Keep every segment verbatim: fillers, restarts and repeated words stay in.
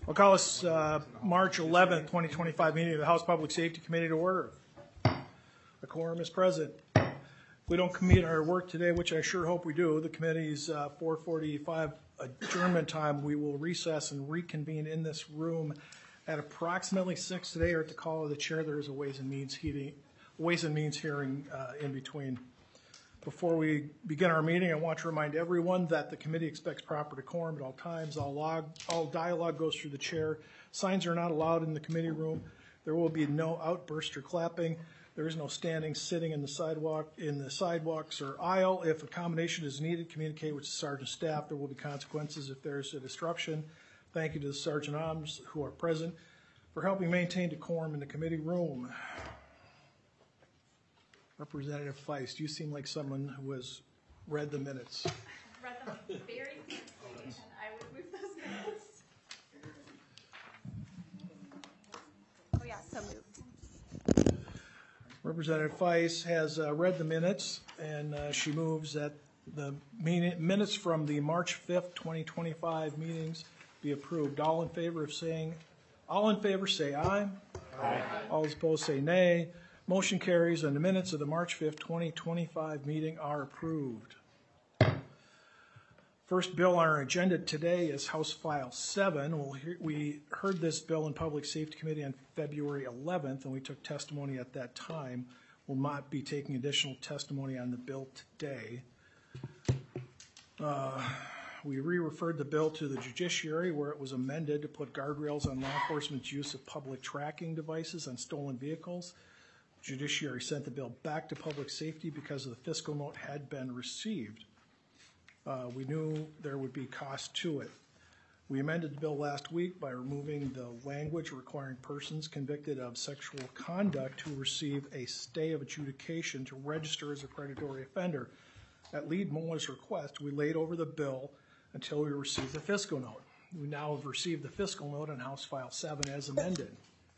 I'll call this uh, March eleventh, twenty twenty-five meeting of the House Public Safety Committee to order. The quorum is present. If we don't commit our work today, which I sure hope we do, the committee's uh, four forty-five adjournment time, we will recess and reconvene in this room at approximately six today, or at the call of the chair. There is a Ways and Means heating, Ways and Means hearing uh, in between. Before we begin our meeting, I want to remind everyone that the committee expects proper decorum at all times. All log, all dialogue goes through the chair. Signs are not allowed in the committee room. There will be no outburst or clapping. There is no standing, sitting in the sidewalk, in the sidewalks or aisle. If a combination is needed, communicate with the sergeant staff. There will be consequences if there's a disruption. Thank you to the sergeant arms who are present for helping maintain decorum in the committee room. Representative Feist, you seem like someone who has read the minutes. I've read them very quickly, and I would move those minutes. Oh yeah, so moved. Representative Feist has uh, read the minutes, and uh, she moves that the meeting, minutes from the March fifth, twenty twenty-five meetings be approved. All in favor of saying, all in favor say aye. Aye. All opposed say nay. Motion carries, and the minutes of the March fifth, twenty twenty-five meeting are approved. First bill on our agenda today is House File seven. We'll hear, we heard this bill in Public Safety Committee on February eleventh, and we took testimony at that time. We'll not be taking additional testimony on the bill today. Uh, we re-referred the bill to the judiciary, where it was amended to put guardrails on law enforcement's use of public tracking devices on stolen vehicles. Judiciary sent the bill back to public safety because the fiscal note had been received. Uh, we knew there would be cost to it. We amended the bill last week by removing the language requiring persons convicted of sexual conduct to receive a stay of adjudication to register as a predatory offender. At Lead Moeller's request, we laid over the bill until we received the fiscal note. We now have received the fiscal note on House File seven as amended.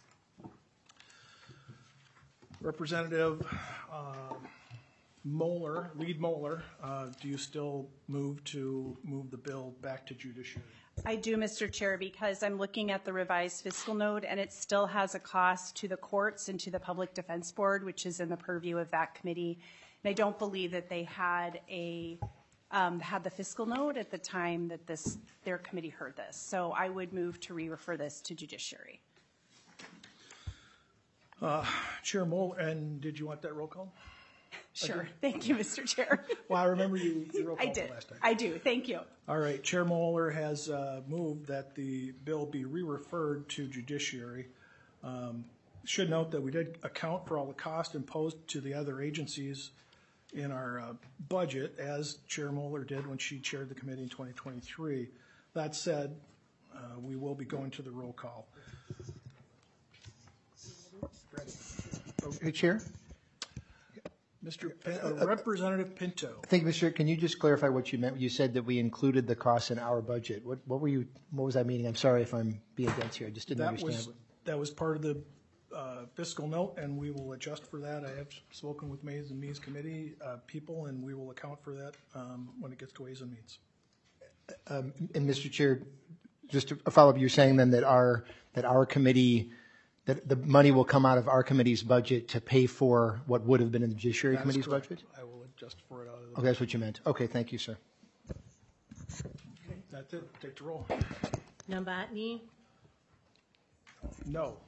Representative uh, Moeller, Lead Moeller, uh, do you still move to move the bill back to judiciary? I do, Mister Chair, because I'm looking at the revised fiscal note, and it still has a cost to the courts and to the Public Defense Board, which is in the purview of that committee. And I don't believe that they had a um, had the fiscal note at the time that this their committee heard this. So I would move to re-refer this to judiciary. Uh, Chair Moeller, and did you want that roll call? Sure. Thank you, Mister Chair. Well, I remember you, you roll I called did. last time. I do. Thank you. All right. Chair Moeller has uh, moved that the bill be re-referred to judiciary. Um, should note that we did account for all the cost imposed to the other agencies in our uh, budget, as Chair Moeller did when she chaired the committee in twenty twenty-three. That said, uh, we will be going to the roll call. Hey, Chair? Mister Pin- uh, Representative Pinto. I think, Mister Can you just clarify what you meant? You said that we included the costs in our budget. What, what were you, what was that meaning? I'm sorry if I'm being dense here. I just didn't That understand. was, that was part of the uh, fiscal note, and we will adjust for that. I have spoken with Ways and Means Committee uh, people, and we will account for that um, when it gets to Ways and Means. Um, and Mister Chair, just a follow-up, you're saying then that our, that our committee, that the money will come out of our committee's budget to pay for what would have been in the Judiciary That is Committee's correct. budget? I will adjust for it out of the. Okay, that's what you meant. Okay, thank you, sir. Okay, that's it. Take the roll. Novotny, No.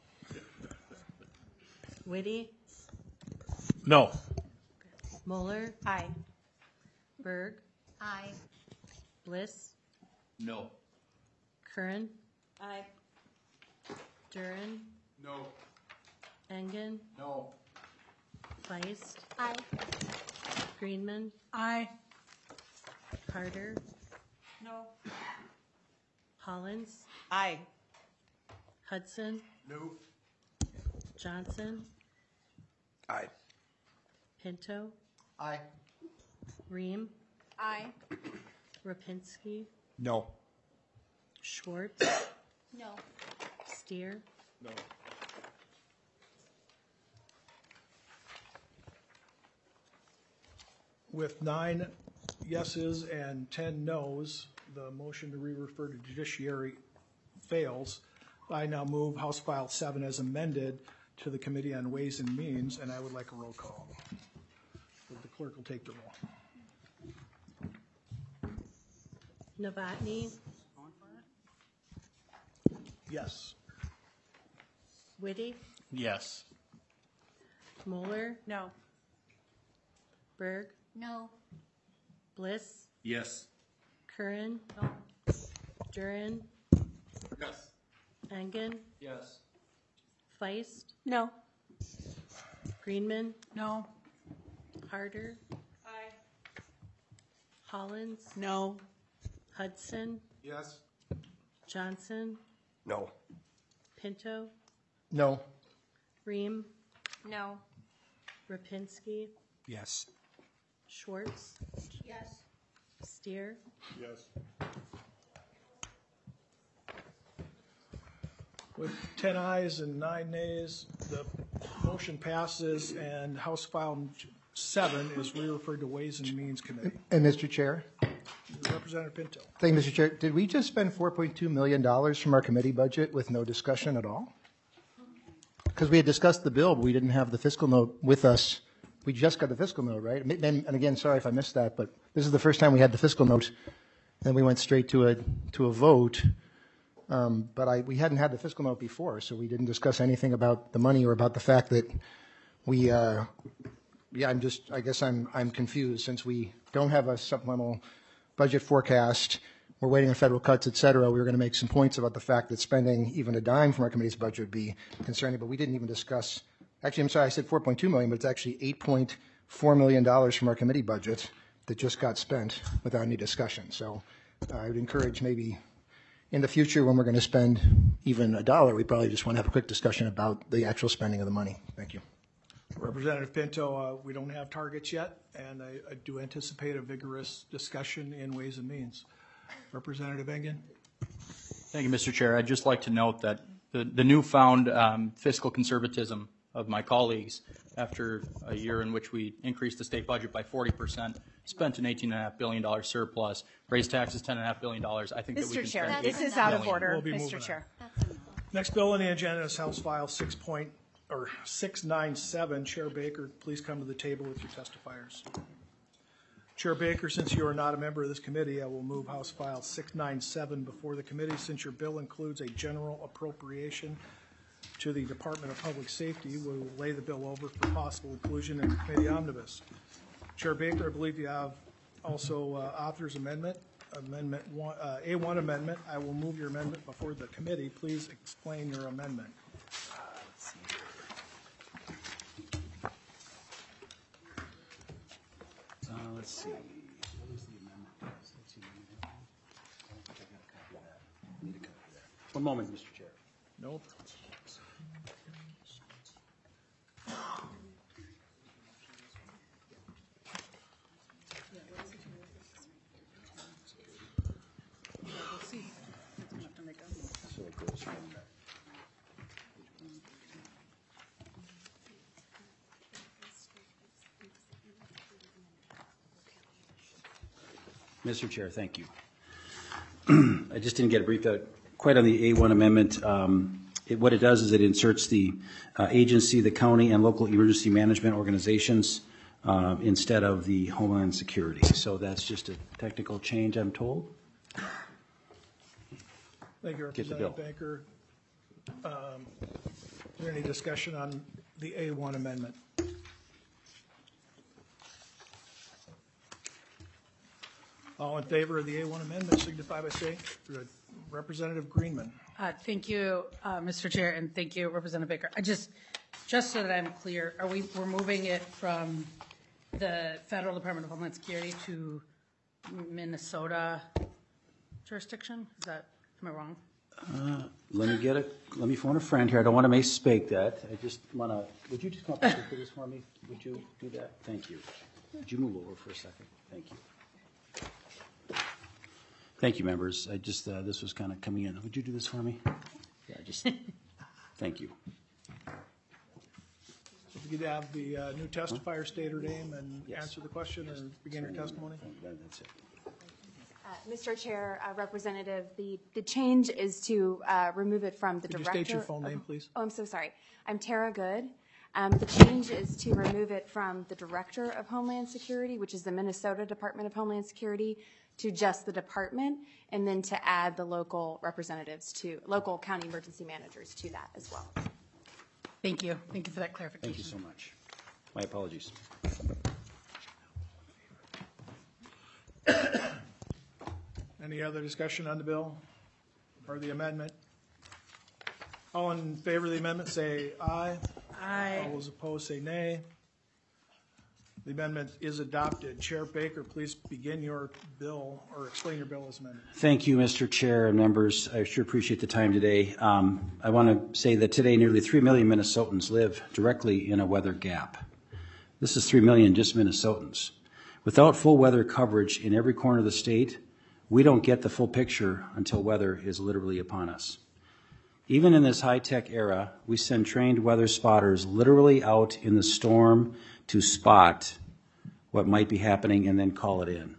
Whitty, No. Moeller, Aye. Berg, Aye. Bliss, No. Curran, Aye. Duran, No. Engen, No. Feist, Aye. Greenman, Aye. Carter, No. Hollins, Aye. Hudson, No. Johnson, Aye. Pinto, Aye. Ream, Aye. Rapinski, No. Schwartz, No. Steer, No. With nine yeses and ten nos, the motion to re-refer to judiciary fails. I now move House File seven as amended to the Committee on Ways and Means, and I would like a roll call. So the clerk will take the roll. Novotny, Yes. Whitty, Yes. Moeller, No. Berg, No. Bliss, Yes. Curran, Duran, Yes. Engen, Yes. Feist, No. Greenman, No. Harder, Aye. Hollins, No. Hudson, Yes. Johnson, No. Pinto, No. Ream, No. Rapinski, Yes. Schwartz, Yes. Steer, Yes. With ten ayes and nine nays, the motion passes, and House File seven is re-referred to Ways and Means Committee. And Mister Chair, Representative Pinto. thank you, Mister Chair. Did we just spend four point two million dollars from our committee budget with no discussion at all? Because we had discussed the bill, but we didn't have the fiscal note with us. We just got the fiscal note, right? And, and again, sorry if I missed that, but this is the first time we had the fiscal note, and we went straight to a to a vote. Um, but I we hadn't had the fiscal note before, so we didn't discuss anything about the money or about the fact that we. Uh, yeah, I'm just. I guess I'm I'm confused since we don't have a supplemental budget forecast. We're waiting on federal cuts, et cetera. We were going to make some points about the fact that spending even a dime from our committee's budget would be concerning, but we didn't even discuss. Actually, I'm sorry, I said four point two million dollars, but it's actually eight point four million dollars from our committee budget that just got spent without any discussion. So uh, I would encourage maybe in the future when we're going to spend even a dollar, we probably just want to have a quick discussion about the actual spending of the money. Thank you. Representative Pinto, uh, we don't have targets yet, and I, I do anticipate a vigorous discussion in Ways and Means. Representative Engen? Thank you, Mister Chair. I'd just like to note that the, the newfound um, fiscal conservatism of my colleagues after a year in which we increased the state budget by forty percent, spent an eighteen point five billion dollars surplus, raised taxes ten point five billion dollars. I think that we Mister can Chair, spend this eight is out of billion. order, We'll be Mister moving Chair. Next bill on the agenda is House File six point, or six nine seven. Chair Baker, please come to the table with your testifiers. Chair Baker, since you are not a member of this committee, I will move House File six nine seven before the committee. Since your bill includes a general appropriation to the Department of Public Safety, we will lay the bill over for possible inclusion in the committee omnibus. Chair Baker, I believe you have also uh, author's amendment, amendment one, uh, A one amendment. I will move your amendment before the committee. Please explain your amendment. Uh, let's see. What was the amendment? Let's see. I think I got a copy of that. Need a copy of that. One moment, Mister Chair. Nope. So it goes from that. Mister Chair, thank you. I just didn't get a brief out quite on the A one amendment. Um, it, what it does is it inserts the uh, agency, the county, and local emergency management organizations uh, instead of the Homeland Security. So that's just a technical change, I'm told. Thank you, Get the Representative bill. Baker. Um, Is there any discussion on the A one amendment? All in favor of the A one amendment signify by saying, Representative Greenman. Uh, Thank you, uh, Mister Chair, and thank you, Representative Baker. I just, just so that I'm clear, are we, we're moving it from the Federal Department of Homeland Security to Minnesota jurisdiction? Is that, am I wrong? Let me get it, let me phone a friend here. I don't want to mistake that. I just want to, would you just come up and do this for me? Would you do that? Thank you. Would you move over for a second? Thank you. Thank you, members. I just, uh, this was kind of coming in. Would you do this for me? Yeah, just, thank you. If you could have the uh, new testifier state her name and Yes. answer the question or begin your testimony. That's it. Uh, Mister Chair, uh, Representative, the, the change is to uh, remove it from the Could you director. state your full name, of- please? Oh, I'm so sorry. I'm Tara Good. Um, The change is to remove it from the Director of Homeland Security, which is the Minnesota Department of Homeland Security, to just the department, and then to add the local representatives to, local county emergency managers to that as well. Thank you. Thank you for that clarification. Thank you so much. My apologies. Any other discussion on the bill or the amendment? All in favor of the amendment, say aye. Aye. All those opposed, say nay. The amendment is adopted. Chair Baker, please begin your bill or explain your bill as amended. Thank you, Mister Chair and members. I sure appreciate the time today. Um, I want to say that today nearly three million Minnesotans live directly in a weather gap. This is three million just Minnesotans. Without full weather coverage in every corner of the state, we don't get the full picture until weather is literally upon us. Even in this high-tech era, we send trained weather spotters literally out in the storm to spot what might be happening and then call it in.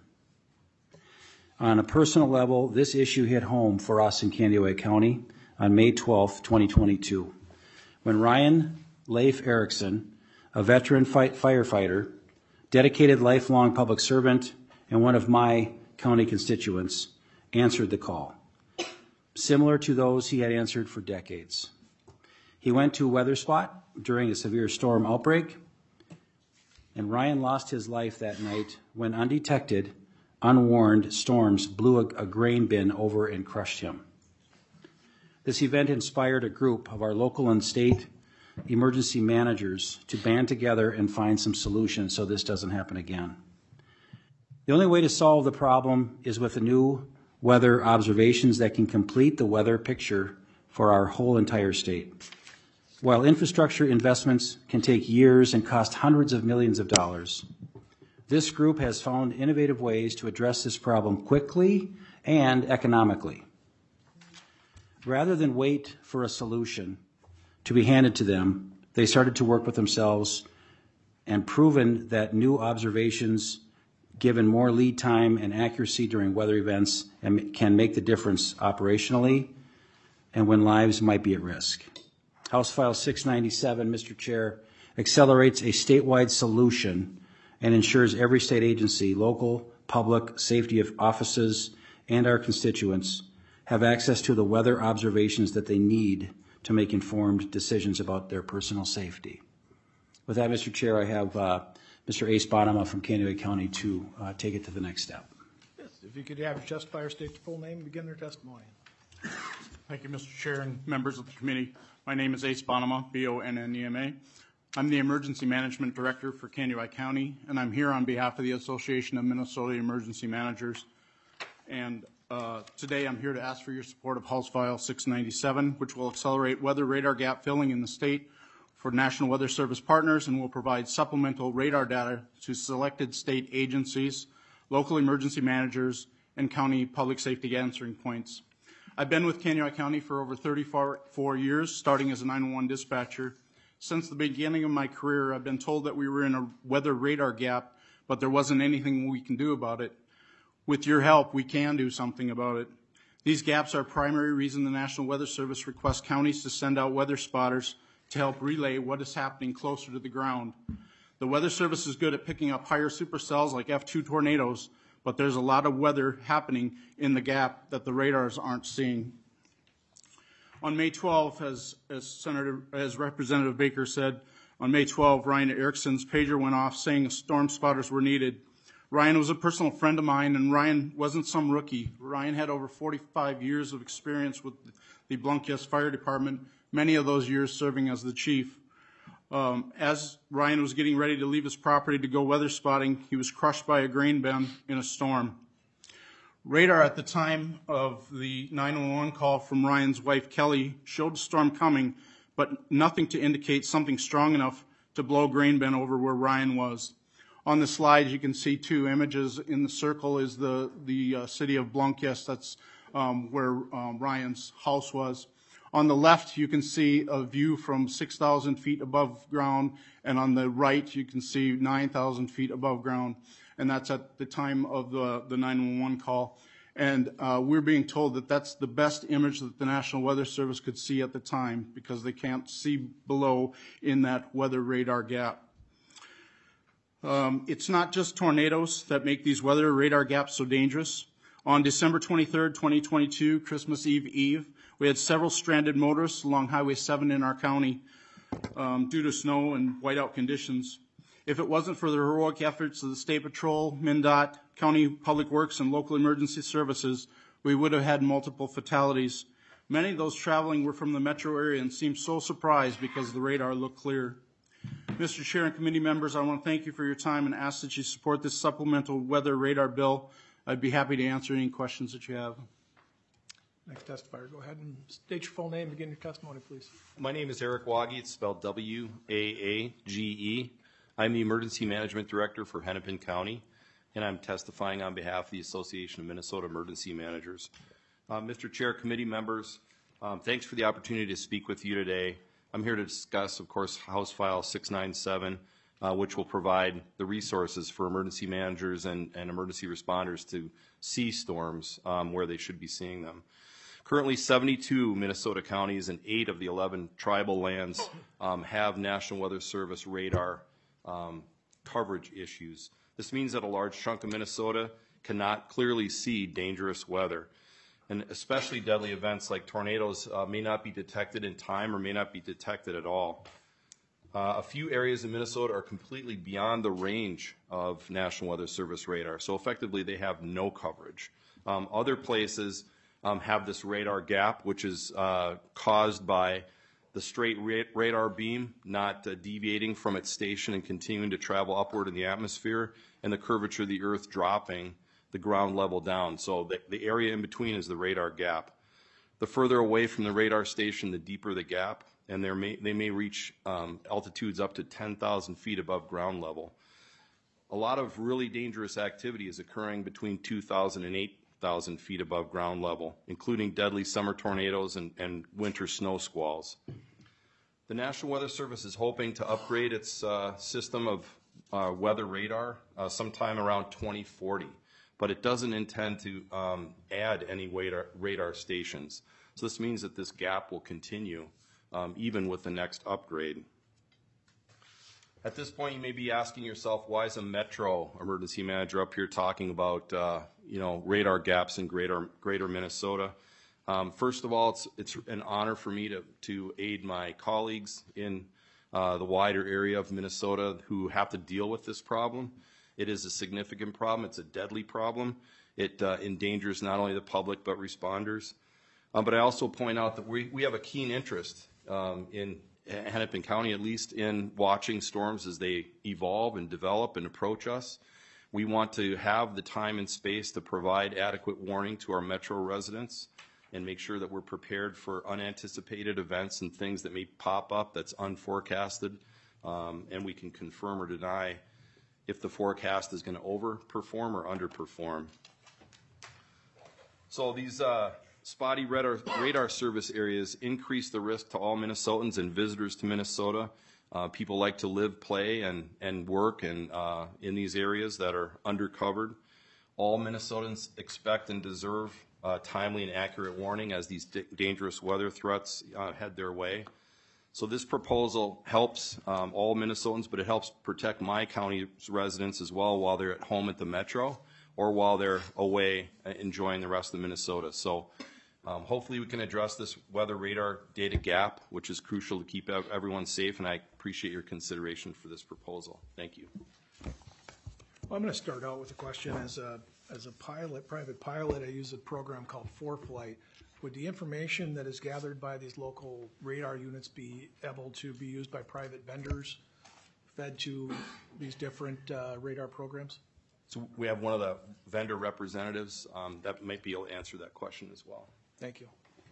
On a personal level, this issue hit home for us in Candidacy County on May twelfth, twenty twenty-two, when Ryan Leif Erickson, a veteran fight firefighter, dedicated lifelong public servant, and one of my county constituents, answered the call, similar to those he had answered for decades. He went to a weather spot during a severe storm outbreak, and Ryan lost his life that night when undetected, unwarned storms blew a, a grain bin over and crushed him. This event inspired a group of our local and state emergency managers to band together and find some solutions so this doesn't happen again. The only way to solve the problem is with the new weather observations that can complete the weather picture for our whole entire state. While infrastructure investments can take years and cost hundreds of millions of dollars, this group has found innovative ways to address this problem quickly and economically. Rather than wait for a solution to be handed to them, they started to work with themselves and proven that new observations given more lead time and accuracy during weather events and can make the difference operationally and when lives might be at risk. House File six ninety-seven, Mister Chair, accelerates a statewide solution and ensures every state agency, local, public, safety of offices, and our constituents have access to the weather observations that they need to make informed decisions about their personal safety. With that, Mister Chair, I have uh, Mister Ace Bonema from Candidacy County to uh, take it to the next step. Yes, if you could have your testifier state their full name and begin their testimony. Thank you, Mister Chair and members of the committee. My name is Ace Bonema, B O N N E M A. I'm the Emergency Management Director for Candidacy County, and I'm here on behalf of the Association of Minnesota Emergency Managers. And uh, today I'm here to ask for your support of House File six ninety-seven, which will accelerate weather radar gap filling in the state for National Weather Service partners and will provide supplemental radar data to selected state agencies, local emergency managers, and county public safety answering points. I've been with Candidacy County for over thirty-four years, starting as a nine one one dispatcher. Since the beginning of my career, I've been told that we were in a weather radar gap, but there wasn't anything we can do about it. With your help, we can do something about it. These gaps are a primary reason the National Weather Service requests counties to send out weather spotters to help relay what is happening closer to the ground. The Weather Service is good at picking up higher supercells like F two tornadoes, but there's a lot of weather happening in the gap that the radars aren't seeing. On May twelfth, as, as, Senator, as Representative Baker said, on May twelfth, Ryan Erickson's pager went off saying storm spotters were needed. Ryan was a personal friend of mine, and Ryan wasn't some rookie. Ryan had over forty-five years of experience with the Blunkiest Fire Department, many of those years serving as the chief. Um, as Ryan was getting ready to leave his property to go weather spotting, he was crushed by a grain bin in a storm. Radar at the time of the nine one one call from Ryan's wife, Kelly, showed the storm coming, but nothing to indicate something strong enough to blow a grain bin over where Ryan was. On the slide, you can see two images. In the circle is the, the uh, city of Blunkiest. That's um, where um, Ryan's house was. On the left, you can see a view from six thousand feet above ground, and on the right, you can see nine thousand feet above ground, and that's at the time of the, the nine one one call. And uh, we're being told that that's the best image that the National Weather Service could see at the time because they can't see below in that weather radar gap. Um, it's not just tornadoes that make these weather radar gaps so dangerous. On December twenty-third, twenty twenty-two, Christmas Eve Eve, we had several stranded motorists along Highway seven in our county um, due to snow and whiteout conditions. If it wasn't for the heroic efforts of the State Patrol, MnDOT, County Public Works, and local emergency services, we would have had multiple fatalities. Many of those traveling were from the metro area and seemed so surprised because the radar looked clear. Mister Chair and committee members, I want to thank you for your time and ask that you support this supplemental weather radar bill. I'd be happy to answer any questions that you have. Next testifier, go ahead and state your full name and begin your testimony, please. My name is Eric Waggy. It's spelled W A A G E. I'm the Emergency Management Director for Hennepin County, and I'm testifying on behalf of the Association of Minnesota Emergency Managers. Uh, Mister Chair, committee members, um, thanks for the opportunity to speak with you today. I'm here to discuss, of course, House File six ninety-seven, uh, which will provide the resources for emergency managers and, and emergency responders to see storms um, where they should be seeing them. Currently, seventy-two Minnesota counties and eight of the eleven tribal lands um, have National Weather Service radar um, coverage issues. This means that a large chunk of Minnesota cannot clearly see dangerous weather. And especially deadly events like tornadoes uh, may not be detected in time or may not be detected at all. Uh, a few areas in Minnesota are completely beyond the range of National Weather Service radar, so effectively they have no coverage. Um, other places um, have this radar gap, which is uh, caused by the straight ra radar beam not uh, deviating from its station and continuing to travel upward in the atmosphere, and the curvature of the Earth dropping the ground level down. So the, the area in between is the radar gap. The further away from the radar station, the deeper the gap, and there may, they may reach um, altitudes up to ten thousand feet above ground level. A lot of really dangerous activity is occurring between two thousand and eight thousand feet above ground level, including deadly summer tornadoes and, and winter snow squalls. The National Weather Service is hoping to upgrade its uh, system of uh, weather radar uh, sometime around twenty forty, but it doesn't intend to um, add any radar, radar stations. So this means that this gap will continue um, even with the next upgrade. At this point, you may be asking yourself, why is a Metro emergency manager up here talking about, uh, you know, radar gaps in greater, greater Minnesota? Um, first of all, it's, it's an honor for me to, to aid my colleagues in uh, the wider area of Minnesota who have to deal with this problem. It is a significant problem. It's a deadly problem. It uh, endangers not only the public but responders. Um, but I also point out that we, we have a keen interest um, in Hennepin County, at least, in watching storms as they evolve and develop and approach us. We want to have the time and space to provide adequate warning to our Metro residents and make sure that we're prepared for unanticipated events and things that may pop up that's unforecasted, um, and we can confirm or deny if the forecast is going to overperform or underperform. So these uh, spotty radar, radar service areas increase the risk to all Minnesotans and visitors to Minnesota. Uh, people like to live, play, and, and work and, uh, in these areas that are undercovered. All Minnesotans expect and deserve uh, timely and accurate warning as these dangerous weather threats uh, head their way. So this proposal helps um, all Minnesotans, but it helps protect my county's residents as well while they're at home at the Metro or while they're away uh, enjoying the rest of Minnesota. So um, hopefully we can address this weather radar data gap, which is crucial to keep everyone safe, and I appreciate your consideration for this proposal. Thank you. Well, I'm going to start out with a question. As a, as a pilot, private pilot, I use a program called ForeFlight. Would the information that is gathered by these local radar units be able to be used by private vendors, fed to these different uh, radar programs? So we have one of the vendor representatives um, that might be able to answer that question as well. Thank you.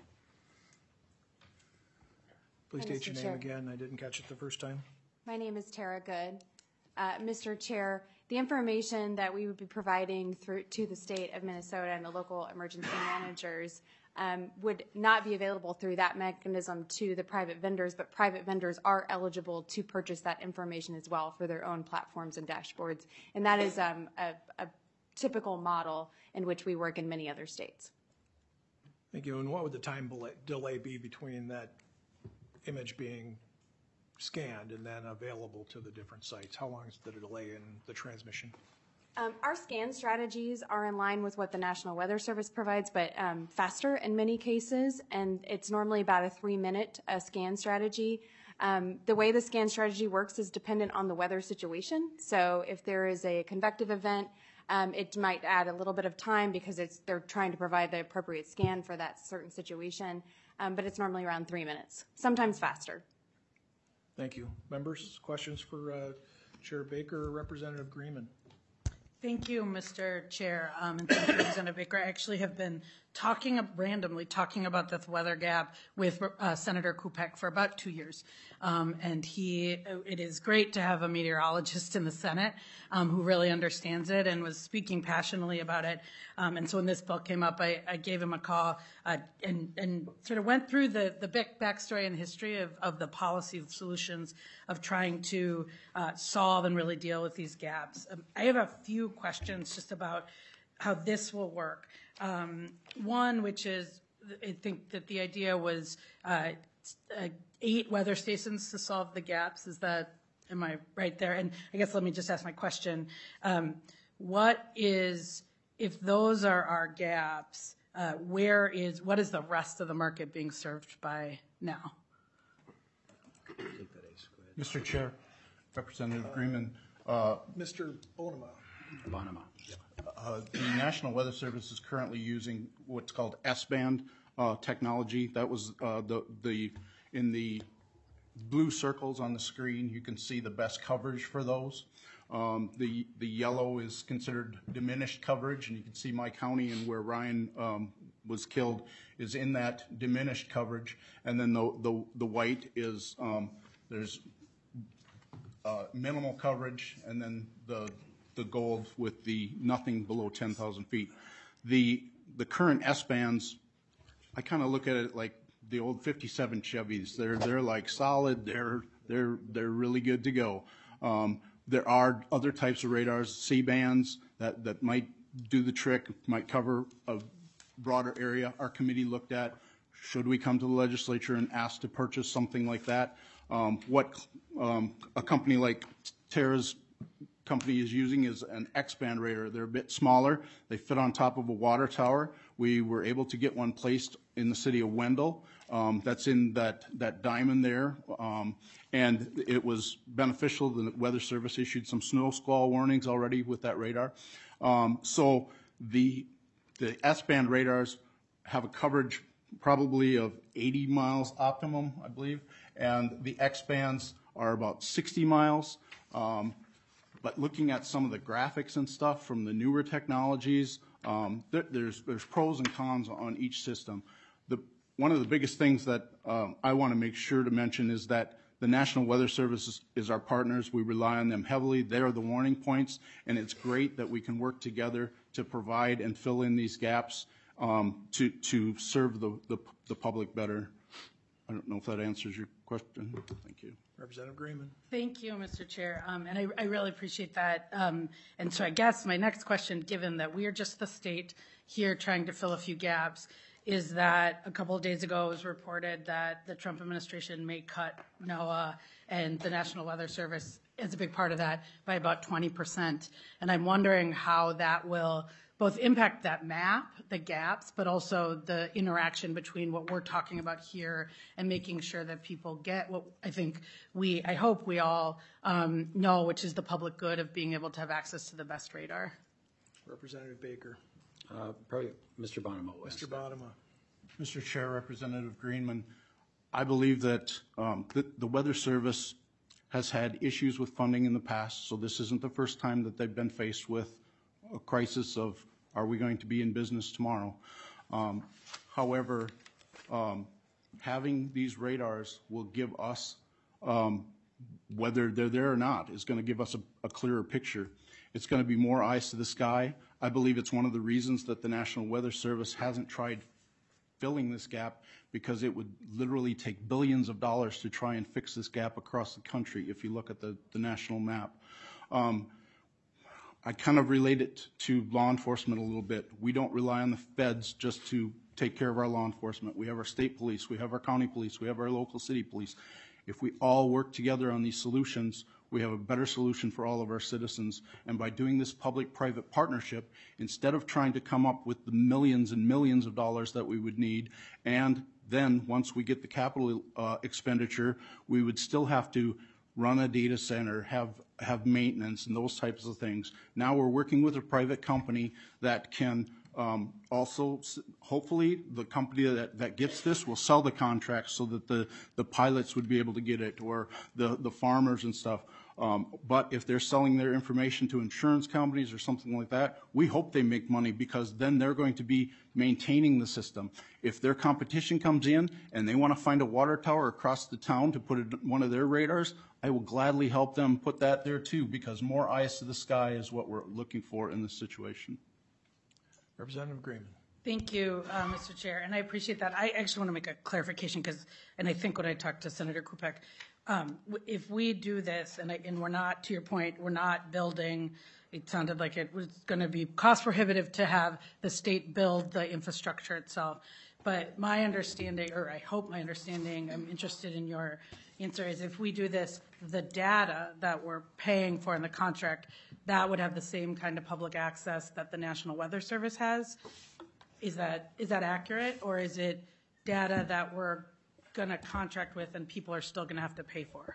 Please Hi, state your Mister name Chair. again. I didn't catch it the first time. My name is Tara Good. Uh, Mister Chair, the information that we would be providing through to the state of Minnesota and the local emergency managers um, would not be available through that mechanism to the private vendors, but private vendors are eligible to purchase that information as well for their own platforms and dashboards. And that is um, a, a typical model in which we work in many other states. Thank you. And what would the time bela- delay be between that image being scanned and then available to the different sites? How long is the delay in the transmission? Um, our scan strategies are in line with what the National Weather Service provides, but um, faster in many cases, and it's normally about a three-minute uh, scan strategy. Um, the way the scan strategy works is dependent on the weather situation. So if there is a convective event, um, it might add a little bit of time because it's they're trying to provide the appropriate scan for that certain situation, um, but it's normally around three minutes, sometimes faster. Thank you. Members, questions for uh, Chair Baker or Representative Greenman? Thank you, Mister Chair, um, and thank you, Representative Baker. I actually have been talking randomly talking about this weather gap with uh, Senator Kupek for about two years, um, and he. It is great to have a meteorologist in the Senate um, who really understands it and was speaking passionately about it. Um, and so when this bill came up, I, I gave him a call uh, and, and sort of went through the the back backstory and history of, of the policy solutions of trying to uh, solve and really deal with these gaps. Um, I have a few questions just about how this will work. Um, one, which is, I think that the idea was uh, uh, eight weather stations to solve the gaps. Is that, am I right there? And I guess let me just ask my question. Um, what is, if those are our gaps, uh, where is, what is the rest of the market being served by now? Mister Chair, Representative Greenman, uh, Mister Bonema. Bonema. Uh, The National Weather Service is currently using what's called S-band uh, technology. That was uh, the, the, in the blue circles on the screen, you can see the best coverage for those. Um, The, the yellow is considered diminished coverage, and you can see my county and where Ryan um, was killed is in that diminished coverage. And then the, the, the white is, um, there's uh, minimal coverage, and then the the gold with the nothing below ten thousand feet. The, the current S-bands, I kind of look at it like the old fifty-seven Chevys. They're, they're like solid, they're, they're, they're really good to go. Um, there are other types of radars, C-bands, that, that might do the trick, might cover a broader area. Our committee looked at, should we come to the legislature and ask to purchase something like that? Um, what um, a company like Terra's company is using is an X-band radar. They're a bit smaller. They fit on top of a water tower. We were able to get one placed in the city of Wendell. Um, that's in that, that diamond there. Um, and it was beneficial. The Weather Service issued some snow squall warnings already with that radar. Um, so the, the S-band radars have a coverage probably of eighty miles optimum, I believe. And the X-bands are about sixty miles. Um, But looking at some of the graphics and stuff from the newer technologies, um, there, there's, there's pros and cons on each system. The, one of the biggest things that um, I want to make sure to mention is that the National Weather Service is, is our partners. We rely on them heavily. They're the warning points, and it's great that we can work together to provide and fill in these gaps um, to, to serve the, the, the public better. I don't know if that answers your question. Thank you. Representative Greenman. Thank you, Mister Chair, um, and I, I really appreciate that. Um, and so I guess my next question, given that we are just the state here trying to fill a few gaps, is that a couple of days ago it was reported that the Trump administration may cut NOAA and the National Weather Service is a big part of that by about twenty percent. And I'm wondering how that will both impact that map, the gaps, but also the interaction between what we're talking about here and making sure that people get what I think we, I hope we all um, know, which is the public good of being able to have access to the best radar. Representative Baker. Uh, Probably Mister Bonema. Mister Bonema. Mister Chair, Representative Greenman, I believe that um, the, the Weather Service has had issues with funding in the past, so this isn't the first time that they've been faced with a crisis of, are we going to be in business tomorrow? Um, however, um, having these radars will give us, um, whether they're there or not, is going to give us a, a clearer picture. It's going to be more eyes to the sky. I believe it's one of the reasons that the National Weather Service hasn't tried filling this gap, because it would literally take billions of dollars to try and fix this gap across the country if you look at the, the national map. Um, I kind of relate it to law enforcement a little bit. We don't rely on the feds just to take care of our law enforcement. We have our state police, we have our county police, we have our local city police. If we all work together on these solutions, we have a better solution for all of our citizens. And by doing this public-private partnership, instead of trying to come up with the millions and millions of dollars that we would need, and then once we get the capital uh, expenditure, we would still have to run a data center, have have maintenance and those types of things. Now we're working with a private company that can um, also, hopefully, the company that, that gets this will sell the contract so that the, the pilots would be able to get it, or the, the farmers and stuff. Um, but if they're selling their information to insurance companies or something like that, we hope they make money, because then they're going to be maintaining the system. If their competition comes in and they want to find a water tower across the town to put it, one of their radars, I will gladly help them put that there too, because more eyes to the sky is what we're looking for in this situation. Representative Greenman. Thank you, uh, Mister Chair, and I appreciate that. I actually want to make a clarification, because, and I think when I talked to Senator Kupek, um, if we do this, and, I, and we're not, to your point, we're not building, it sounded like it was going to be cost prohibitive to have the state build the infrastructure itself. But my understanding, or I hope my understanding, I'm interested in your answer, is if we do this, the data that we're paying for in the contract, that would have the same kind of public access that the National Weather Service has. Is that is that accurate, or is it data that we're going to contract with and people are still going to have to pay for?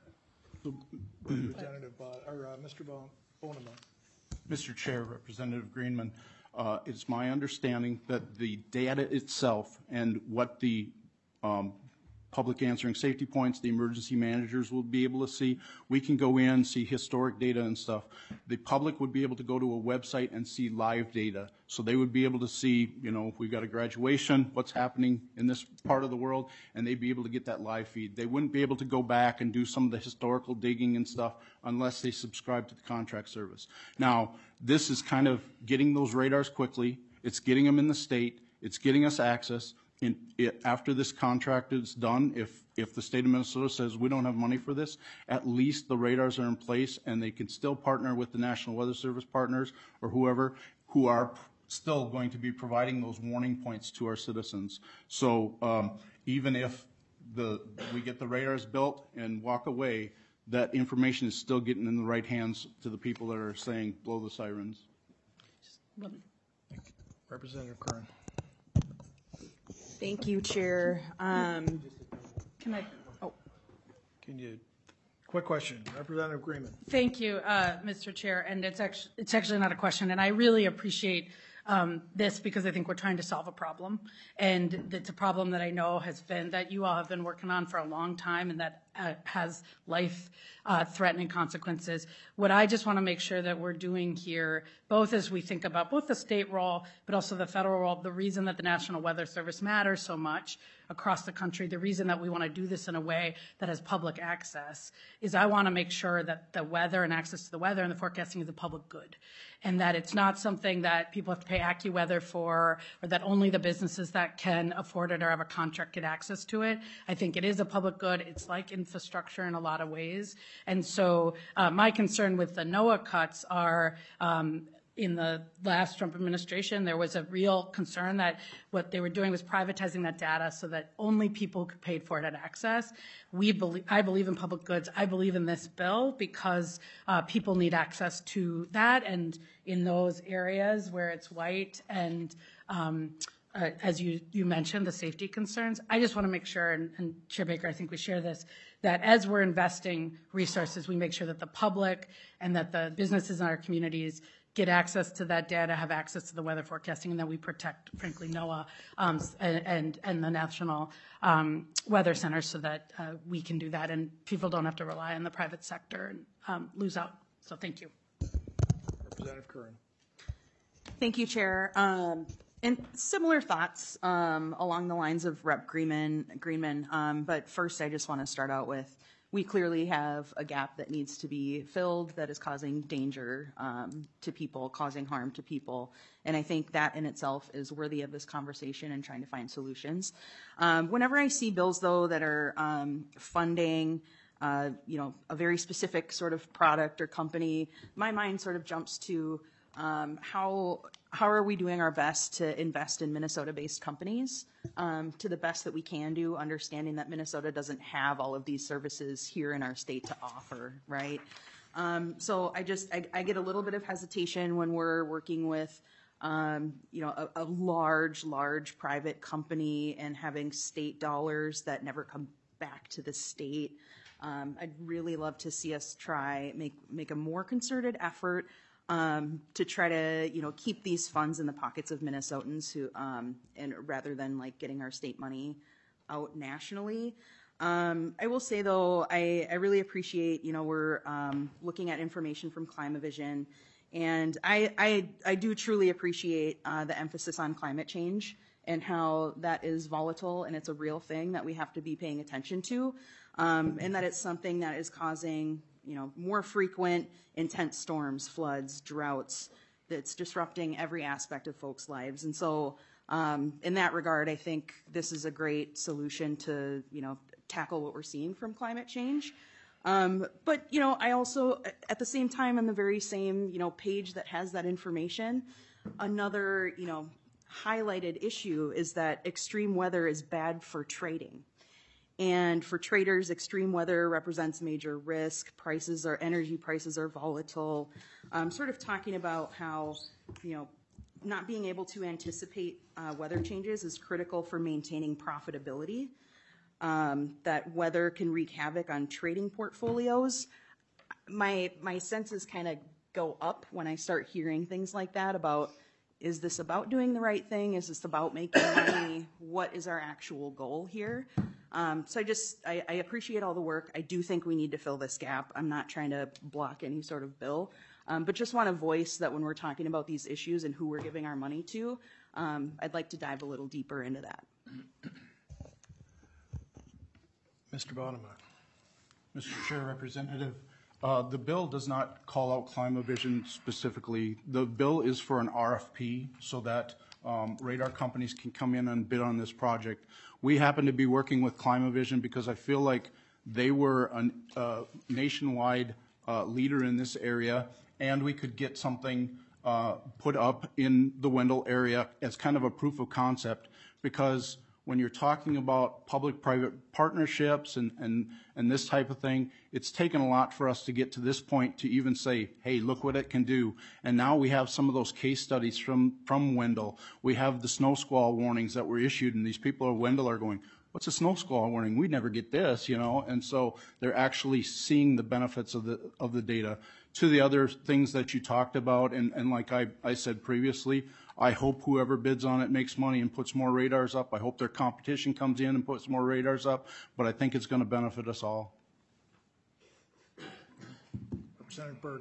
Representative, Bod- or uh, Mister Bon- Bonema. Mister Chair, Representative Greenman, uh, it's my understanding that the data itself and what the um, public answering safety points, the emergency managers will be able to see. We can go in, see historic data and stuff. The public would be able to go to a website and see live data. So they would be able to see, you know, if we've got a graduation, what's happening in this part of the world, and they'd be able to get that live feed. They wouldn't be able to go back and do some of the historical digging and stuff unless they subscribe to the contract service. Now, this is kind of getting those radars quickly. It's getting them in the state. It's getting us access. In, it, after this contract is done, if, if the state of Minnesota says we don't have money for this, at least the radars are in place, and they can still partner with the National Weather Service partners or whoever who are still going to be providing those warning points to our citizens. So um, even if the, we get the radars built and walk away, that information is still getting in the right hands to the people that are saying blow the sirens. Representative Curran. Thank you, Chair. Um, Can I? Oh, Can you, quick question, Representative Greenman. thank you, uh, Mister Chair. And it's actually it's actually not a question, and I really appreciate um, this, because I think we're trying to solve a problem, and it's a problem that I know has been that you all have been working on for a long time, and that uh, has life-threatening uh, consequences. What I just want to make sure that we're doing here, both as we think about both the state role, but also the federal role, the reason that the National Weather Service matters so much across the country, the reason that we want to do this in a way that has public access, is I want to make sure that the weather and access to the weather and the forecasting is a public good, and that it's not something that people have to pay AccuWeather for, or that only the businesses that can afford it or have a contract get access to it. I think it is a public good. It's like infrastructure in a lot of ways. And so uh, my concern with the NOAA cuts are, um, in the last Trump administration, there was a real concern that what they were doing was privatizing that data so that only people who paid for it had access. We believe, I believe in public goods. I believe in this bill because uh, people need access to that, and in those areas where it's white and um, uh, as you, you mentioned, the safety concerns. I just want to make sure, and, and Chair Baker, I think we share this, that as we're investing resources, we make sure that the public and that the businesses in our communities get access to that data, have access to the weather forecasting, and that we protect, frankly, NOAA um, and, and, and the National um, Weather Center so that uh, we can do that, and people don't have to rely on the private sector and um, lose out. So thank you. Representative Curran. Thank you, Chair. Um, and similar thoughts um, along the lines of Rep Greenman, Greenman. Um, but first, I just want to start out with, we clearly have a gap that needs to be filled that is causing danger um, to people, causing harm to people. And I think that in itself is worthy of this conversation and trying to find solutions. Um, whenever I see bills, though, that are um, funding uh, you know, a very specific sort of product or company, my mind sort of jumps to um, how how are we doing our best to invest in Minnesota-based companies um, to the best that we can do, understanding that Minnesota doesn't have all of these services here in our state to offer, right? Um, so I just, I, I get a little bit of hesitation when we're working with, um, you know, a, a large, large private company and having state dollars that never come back to the state. Um, I'd really love to see us try, make, make a more concerted effort Um, to try to, you know, keep these funds in the pockets of Minnesotans who, um, and rather than like getting our state money out nationally. Um, I will say though, I, I really appreciate, you know, we're um, looking at information from Climavision, and I, I, I do truly appreciate uh, the emphasis on climate change and how that is volatile and it's a real thing that we have to be paying attention to, um, and that it's something that is causing, you know, more frequent, intense storms, floods, droughts, that's disrupting every aspect of folks' lives. And so um, in that regard, I think this is a great solution to, you know, tackle what we're seeing from climate change. Um, but, you know, I also, at the same time, on the very same, you know, page that has that information, another, you know, highlighted issue is that extreme weather is bad for trading. And for traders, extreme weather represents major risk. Prices are, energy prices are volatile. Um, sort of talking about how, you know, not being able to anticipate uh, weather changes is critical for maintaining profitability. Um, that weather can wreak havoc on trading portfolios. My, my senses kind of go up when I start hearing things like that about, is this about doing the right thing? Is this about making money? What is our actual goal here? Um, so I just, I, I appreciate all the work. I do think we need to fill this gap. I'm not trying to block any sort of bill, um, but just want to voice that when we're talking about these issues and who we're giving our money to, um, I'd like to dive a little deeper into that. Mister Bonema. Mister Chair, Representative, uh, the bill does not call out Climavision specifically. The bill is for an R F P so that um, radar companies can come in and bid on this project. We happen to be working with Climavision because I feel like they were a uh, nationwide uh, leader in this area, and we could get something uh, put up in the Wendell area as kind of a proof of concept, because when you're talking about public-private partnerships and, and, and this type of thing, it's taken a lot for us to get to this point to even say, hey, look what it can do. And now we have some of those case studies from, from Wendell. We have the snow squall warnings that were issued, and these people at Wendell are going, what's a snow squall warning? We never get this, you know? And so they're actually seeing the benefits of the, of the data. To the other things that you talked about, and, and like I, I said previously, I hope whoever bids on it makes money and puts more radars up. I hope their competition comes in and puts more radars up, but I think it's going to benefit us all. Representative Byrd.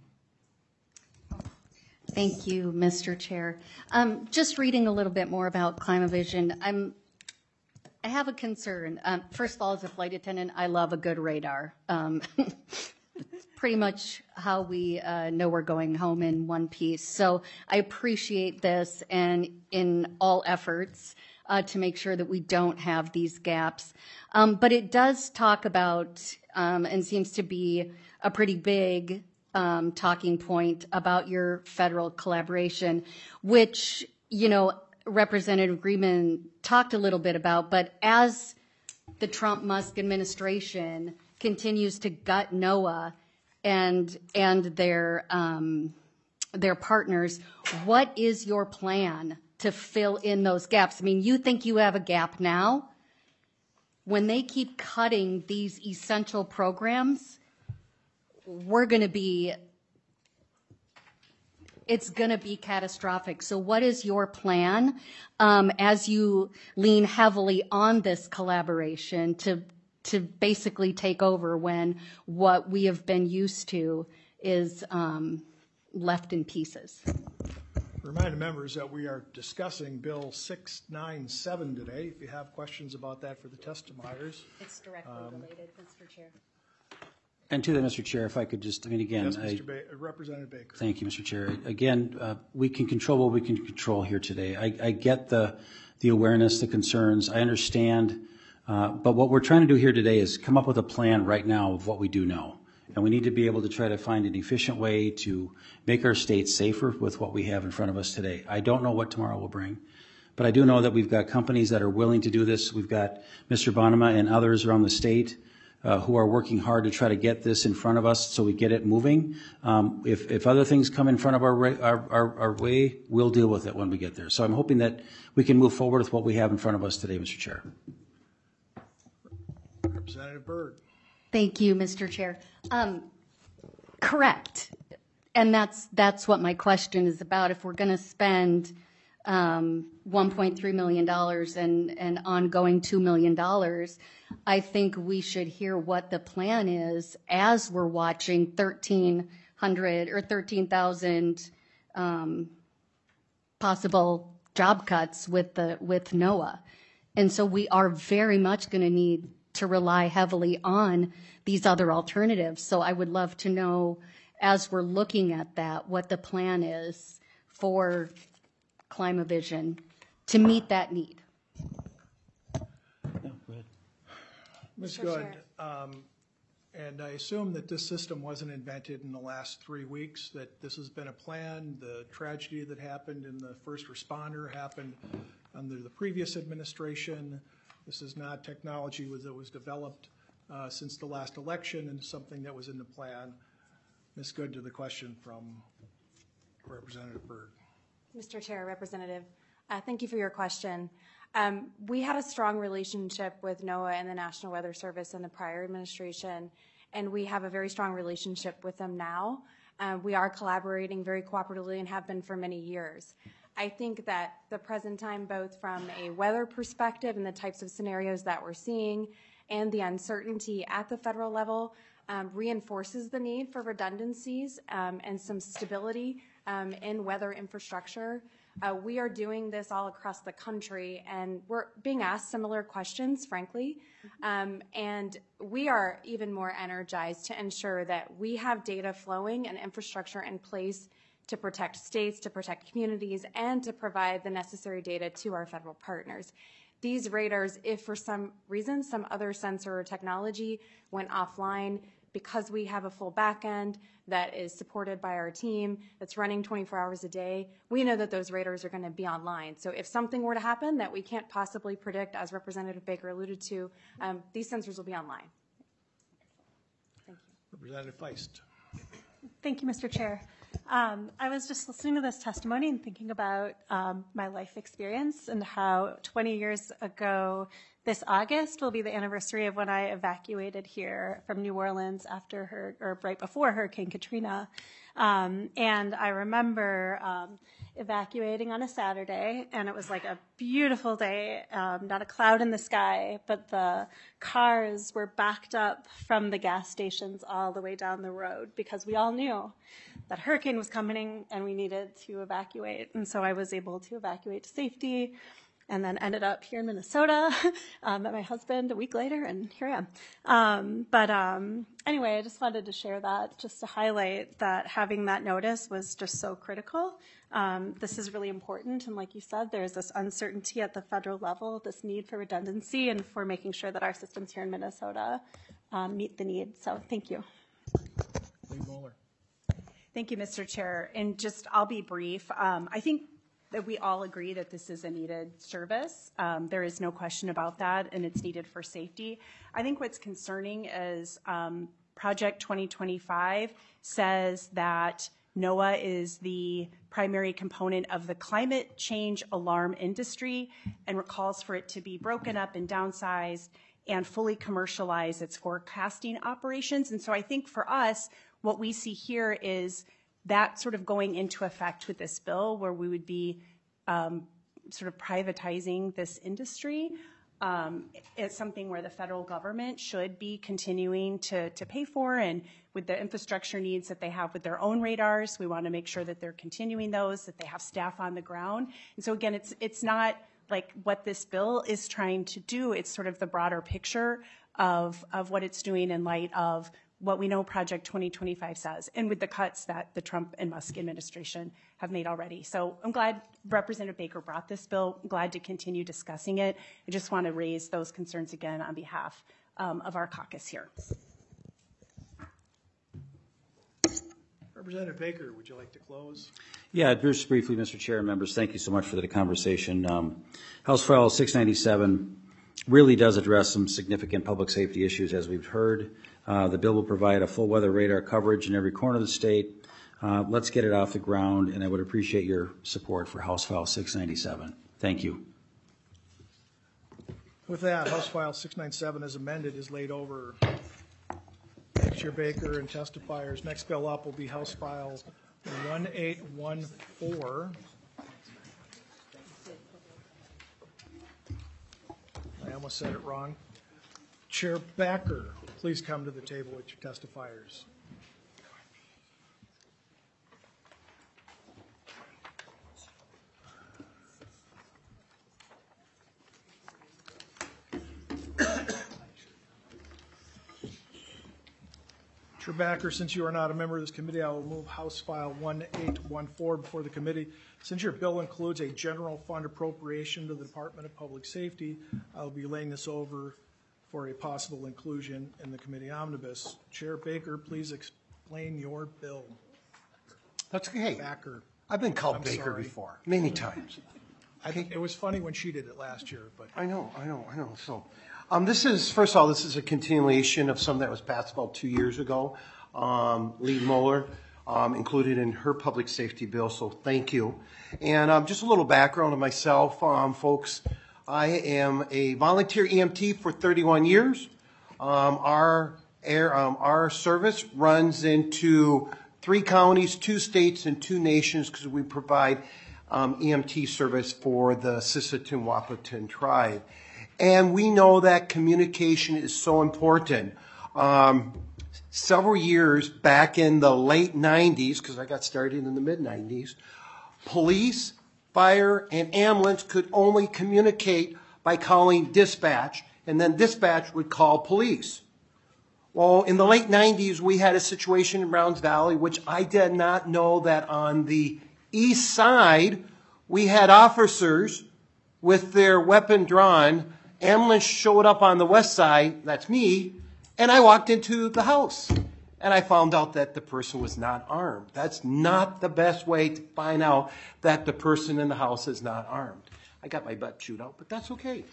Thank you, Mister Chair. Um, just reading a little bit more about Climavision, I'm, I have a concern. Um, first of all, as a flight attendant, I love a good radar. Um, It's pretty much how we uh, know we're going home in one piece. So I appreciate this, and in all efforts uh, to make sure that we don't have these gaps. Um, but it does talk about, um, and seems to be a pretty big um, talking point about your federal collaboration, which, you know, Representative Greenman talked a little bit about. But as the Trump-Musk administration continues to gut NOAA and and their um, their partners, what is your plan to fill in those gaps? I mean, you think you have a gap now? When they keep cutting these essential programs, we're going to be, it's going to be catastrophic. So what is your plan um, as you lean heavily on this collaboration to to basically take over when what we have been used to is um, left in pieces? Remind members that we are discussing Bill six ninety-seven today. If you have questions about that for the testimoniers. It's directly Um, related, Mister Chair. And to that, Mister Chair, if I could just, I mean, again. Yes, I- Mister Ba- Representative Baker. Thank you, Mister Chair. Again, uh, we can control what we can control here today. I, I get the, the awareness, the concerns. I understand Uh, But what we're trying to do here today is come up with a plan right now of what we do know. And we need to be able to try to find an efficient way to make our state safer with what we have in front of us today. I don't know what tomorrow will bring, but I do know that we've got companies that are willing to do this. We've got Mister Bonema and others around the state uh, who are working hard to try to get this in front of us so we get it moving. Um, if, if other things come in front of our, our, our, our way, we'll deal with it when we get there. So I'm hoping that we can move forward with what we have in front of us today, Mister Chair. Representative Byrd. Thank you, Mister Chair. Um, correct. And that's, that's what my question is about. If we're going to spend um, one point three million dollars and, and ongoing two million dollars, I think we should hear what the plan is as we're watching thirteen hundred or thirteen thousand um, possible job cuts with the, with NOAA. And so we are very much going to need to rely heavily on these other alternatives. So I would love to know, as we're looking at that, what the plan is for Climavision to meet that need. Miz Good, um, and I assume that this system wasn't invented in the last three weeks, that this has been a plan. The tragedy that happened in the first responder happened under the previous administration. This is not technology that was developed uh, since the last election and something that was in the plan. Miz Good, to the question from Representative Byrd. Mister Chair, Representative, uh, thank you for your question. Um, we had a strong relationship with NOAA and the National Weather Service in the prior administration, and we have a very strong relationship with them now. Uh, we are collaborating very cooperatively and have been for many years. I think that the present time, both from a weather perspective and the types of scenarios that we're seeing and the uncertainty at the federal level, um, reinforces the need for redundancies um, and some stability um, in weather infrastructure. Uh, we are doing this all across the country, and we're being asked similar questions, frankly. Um, and we are even more energized to ensure that we have data flowing and infrastructure in place to protect states, to protect communities, and to provide the necessary data to our federal partners. These radars, if for some reason some other sensor or technology went offline, because we have a full back end that is supported by our team that's running twenty-four hours a day, we know that those radars are going to be online. So if something were to happen that we can't possibly predict, as Representative Baker alluded to, um, these sensors will be online. Thank you. Representative Feist. Thank you, Mister Chair. Um, I was just listening to this testimony and thinking about um, my life experience and how twenty years ago this August will be the anniversary of when I evacuated here from New Orleans after her, or right before Hurricane Katrina. Um, and I remember um, evacuating on a Saturday, and it was like a beautiful day, um, not a cloud in the sky, but the cars were backed up from the gas stations all the way down the road because we all knew that hurricane was coming and we needed to evacuate. And so I was able to evacuate to safety and then ended up here in Minnesota, um, met my husband a week later, and here I am. Um, but um, anyway, I just wanted to share that just to highlight that having that notice was just so critical. Um, this is really important, and like you said, there's this uncertainty at the federal level, this need for redundancy, and for making sure that our systems here in Minnesota um, meet the need. So thank you. Lee Moeller. Thank you, Mister Chair. And just, I'll be brief. Um, I think that we all agree that this is a needed service. Um, there is no question about that, and it's needed for safety. I think what's concerning is um, Project twenty twenty-five says that NOAA is the primary component of the climate change alarm industry and calls for it to be broken up and downsized and fully commercialize its forecasting operations. And so I think for us, what we see here is that sort of going into effect with this bill, where we would be um, sort of privatizing this industry. Um, it's something where the federal government should be continuing to, to pay for, and with the infrastructure needs that they have with their own radars, we want to make sure that they're continuing those, that they have staff on the ground. And so again, it's it's not like what this bill is trying to do, it's sort of the broader picture of, of what it's doing in light of what we know Project twenty twenty-five says, and with the cuts that the Trump and Musk administration have made already. So I'm glad Representative Baker brought this bill. I'm glad to continue discussing it. I just want to raise those concerns again on behalf um, of our caucus here. Representative Baker, would you like to close? Yeah, just briefly, Mister Chair and members, thank you so much for the conversation. Um, House File six ninety-seven really does address some significant public safety issues, as we've heard. Uh, the bill will provide a full weather radar coverage in every corner of the state. Uh, let's get it off the ground, and I would appreciate your support for House File six ninety-seven. Thank you. With that, House File six ninety-seven as amended is laid over. Chair Baker and testifiers. Next bill up will be House File one eight one four. I almost said it wrong. Chair Baker, please come to the table with your testifiers. Chair Baker, since you are not a member of this committee, I will move House File one eight one four before the committee. Since your bill includes a general fund appropriation to the Department of Public Safety, I'll be laying this over for a possible inclusion in the committee omnibus. Chair Baker, please explain your bill. That's okay. Baker. I've been called I'm Baker sorry. before, many times. I think it was funny when she did it last year, but I know, I know, I know. So, um, this is, first of all, this is a continuation of something that was passed about two years ago. Um, Lee Mueller, um, included in her public safety bill, so thank you. And, um, just a little background of myself, um, folks. I am a volunteer E M T for thirty-one years. Um, our air, um, our service runs into three counties, two states, and two nations because we provide um, E M T service for the Sisseton-Wahpeton tribe. And we know that communication is so important. Um, several years back in the late nineties, because I got started in the mid nineties, police, fire, and ambulance could only communicate by calling dispatch, and then dispatch would call police. Well, in the late nineties, we had a situation in Browns Valley, which I did not know that on the east side, we had officers with their weapon drawn. Ambulance showed up on the west side, that's me, and I walked into the house. And I found out that the person was not armed. That's not the best way to find out that the person in the house is not armed. I got my butt chewed out, but that's okay.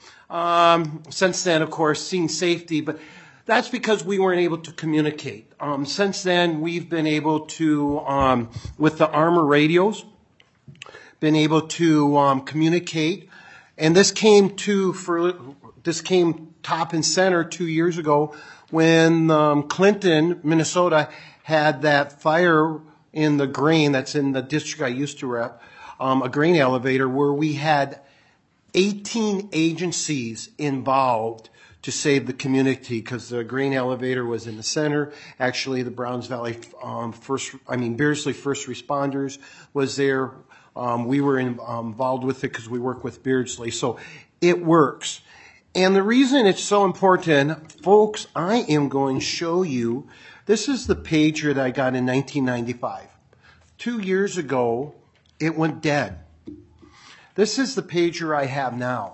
Um, since then, of course, seen safety, but that's because we weren't able to communicate. Um, since then, we've been able to, um, with the Armor radios, been able to um, communicate. And this came to for this came top and center two years ago when um, Clinton, Minnesota, had that fire in the grain that's in the district I used to rep, um, a grain elevator where we had eighteen agencies involved to save the community because the grain elevator was in the center. Actually, the Browns Valley um, first, I mean Beardsley First Responders was there. Um, we were in, um, involved with it because we work with Beardsley, so it works. And the reason it's so important, folks, I am going to show you. This is the pager that I got in nineteen ninety-five. Two years ago, it went dead. This is the pager I have now.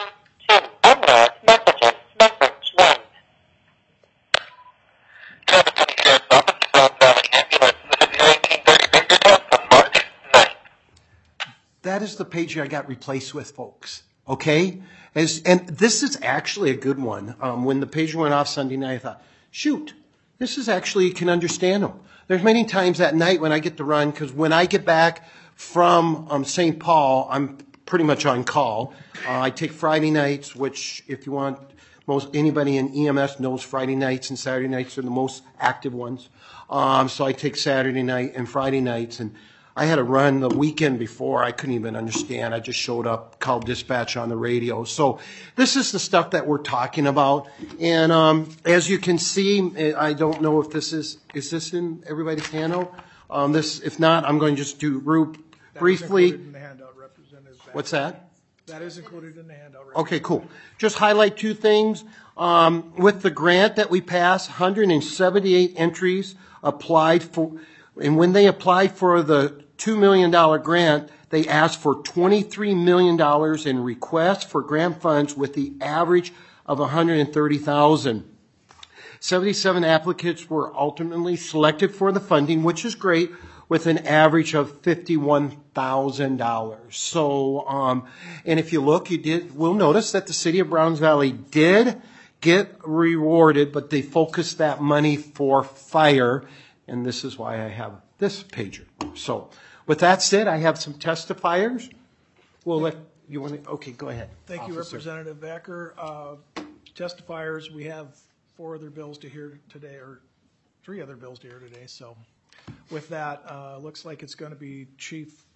That is the pager I got replaced with, folks. Okay? As, and this is actually a good one. Um, when the pager went off Sunday night, I thought, shoot, this is actually, you can understand them. There's many times at night when I get to run, because when I get back from um, Saint Paul, I'm pretty much on call. Uh, I take Friday nights, which if you want, most anybody in E M S knows Friday nights and Saturday nights are the most active ones. Um, so I take Saturday night and Friday nights, and I had a run the weekend before. I couldn't even understand. I just showed up, called dispatch on the radio. So this is the stuff that we're talking about. And um, as you can see, I don't know if this is, is this in everybody's handout? Um, this, if not, I'm going to just do Rube briefly. That was included in the handout, Representative Baker. What's that? That is included in the handout, right? Okay, cool. Just highlight two things. Um, with the grant that we passed, one hundred seventy-eight entries applied for, and when they applied for the two million dollars grant, they asked for twenty-three million dollars in requests for grant funds with the average of one hundred thirty thousand dollars. seventy-seven applicants were ultimately selected for the funding, which is great, with an average of fifty-one thousand dollars. So, um, and if you look, you did, will notice that the city of Browns Valley did get rewarded, but they focused that money for fire, and this is why I have this pager. So, with that said, I have some testifiers. We'll let, you want to, okay, go ahead. Thank you, Officer. Representative Backer. Uh, Testifiers, we have four other bills to hear today, or three other bills to hear today, so with that, uh, looks like it's going to be Chief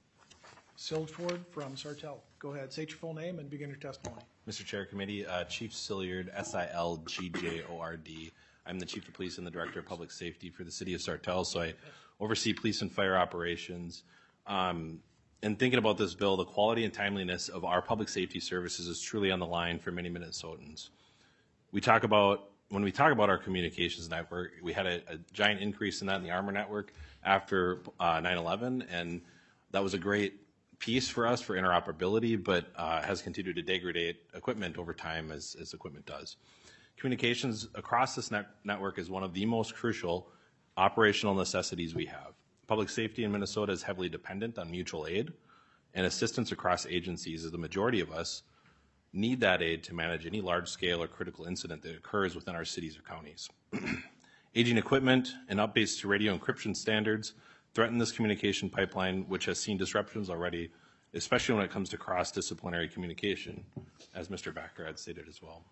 Silford from Sartell. Go ahead, state your full name and begin your testimony. Mister Chair, Committee, uh, Chief Silliard, S I L G J O R D. I'm the Chief of Police and the Director of Public Safety for the City of Sartell, so I oversee police and fire operations. Um, and thinking about this bill, the quality and timeliness of our public safety services is truly on the line for many Minnesotans. We talk about, when we talk about our communications network, we had a, a giant increase in that in the Armor network after uh, nine eleven, and that was a great piece for us for interoperability, but uh, has continued to degrade equipment over time as, as equipment does. Communications across this net network is one of the most crucial operational necessities we have. Public safety in Minnesota is heavily dependent on mutual aid and assistance across agencies, as the majority of us need that aid to manage any large-scale or critical incident that occurs within our cities or counties. Aging equipment and updates to radio encryption standards threaten this communication pipeline, which has seen disruptions already, especially when it comes to cross-disciplinary communication, as Mister Backer had stated as well.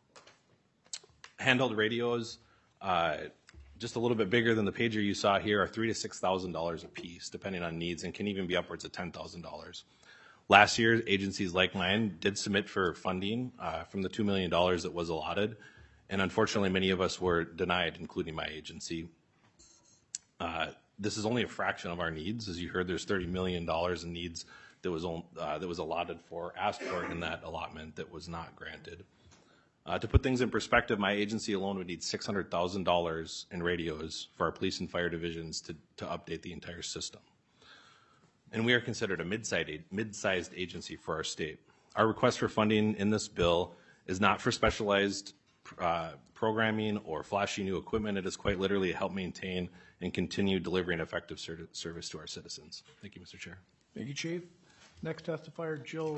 Handheld radios, uh, just a little bit bigger than the pager you saw here, are three to six thousand dollars a piece, depending on needs, and can even be upwards of ten thousand dollars. Last year, agencies like mine did submit for funding uh, from the two million dollars that was allotted, and unfortunately, many of us were denied, including my agency. Uh, this is only a fraction of our needs. As you heard, there's thirty million dollars in needs that was, uh, that was allotted for, asked for in that allotment that was not granted. Uh, to put things in perspective, my agency alone would need six hundred thousand dollars in radios for our police and fire divisions to, to update the entire system. And we are considered a mid-sized agency for our state. Our request for funding in this bill is not for specialized uh, programming or flashy new equipment. It is quite literally to help maintain and continue delivering effective ser service to our citizens. Thank you, Mister Chair. Thank you, Chief. Next testifier, Jill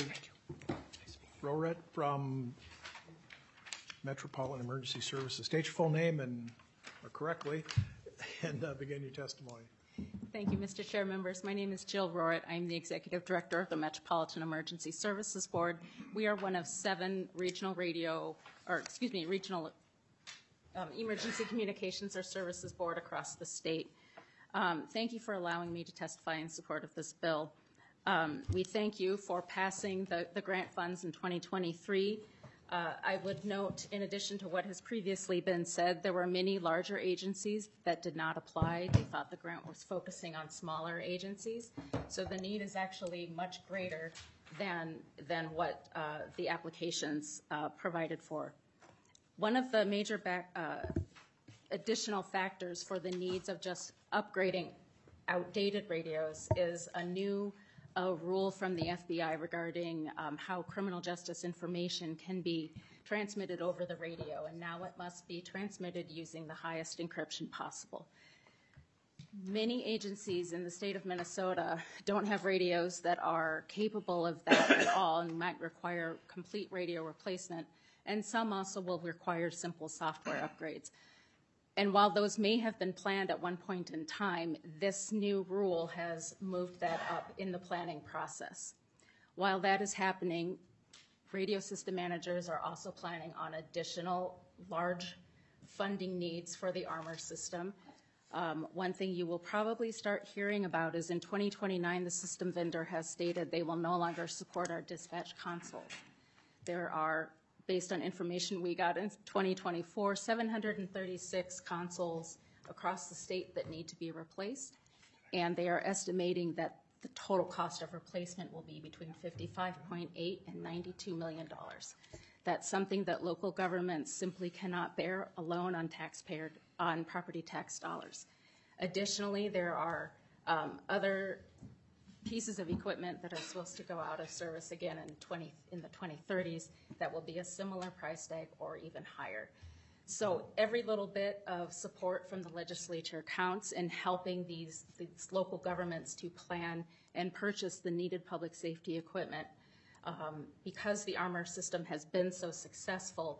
Rorett from Metropolitan Emergency Services. State your full name and uh, correctly, and uh, begin your testimony. Thank you, Mister Chair, members. My name is Jill Rorett. I'm the Executive Director of the Metropolitan Emergency Services Board. We are one of seven regional radio, or excuse me, regional um, emergency communications or services board across the state. Um, thank you for allowing me to testify in support of this bill. Um, we thank you for passing the, the grant funds in twenty twenty-three. Uh, I would note, in addition to what has previously been said, there were many larger agencies that did not apply. They thought the grant was focusing on smaller agencies. So the need is actually much greater than, than what uh, the applications uh, provided for. One of the major back, uh, additional factors for the needs of just upgrading outdated radios is a new a rule from the F B I regarding um, how criminal justice information can be transmitted over the radio, and now it must be transmitted using the highest encryption possible. Many agencies in the state of Minnesota don't have radios that are capable of that at all and might require complete radio replacement, and some also will require simple software upgrades. And while those may have been planned at one point in time, this new rule has moved that up in the planning process. While that is happening, radio system managers are also planning on additional large funding needs for the Armor system. Um, one thing you will probably start hearing about is in twenty twenty-nine, the system vendor has stated they will no longer support our dispatch console. There are, based on information we got in twenty twenty-four, seven hundred thirty-six consoles across the state that need to be replaced, and they are estimating that the total cost of replacement will be between fifty-five point eight and ninety-two million dollars. That's something that local governments simply cannot bear alone on taxpayer, on property tax dollars. Additionally, there are um, other pieces of equipment that are supposed to go out of service again in twenty in the twenty thirties that will be a similar price tag or even higher. So every little bit of support from the legislature counts in helping these, these local governments to plan and purchase the needed public safety equipment. Um, because the Armor system has been so successful,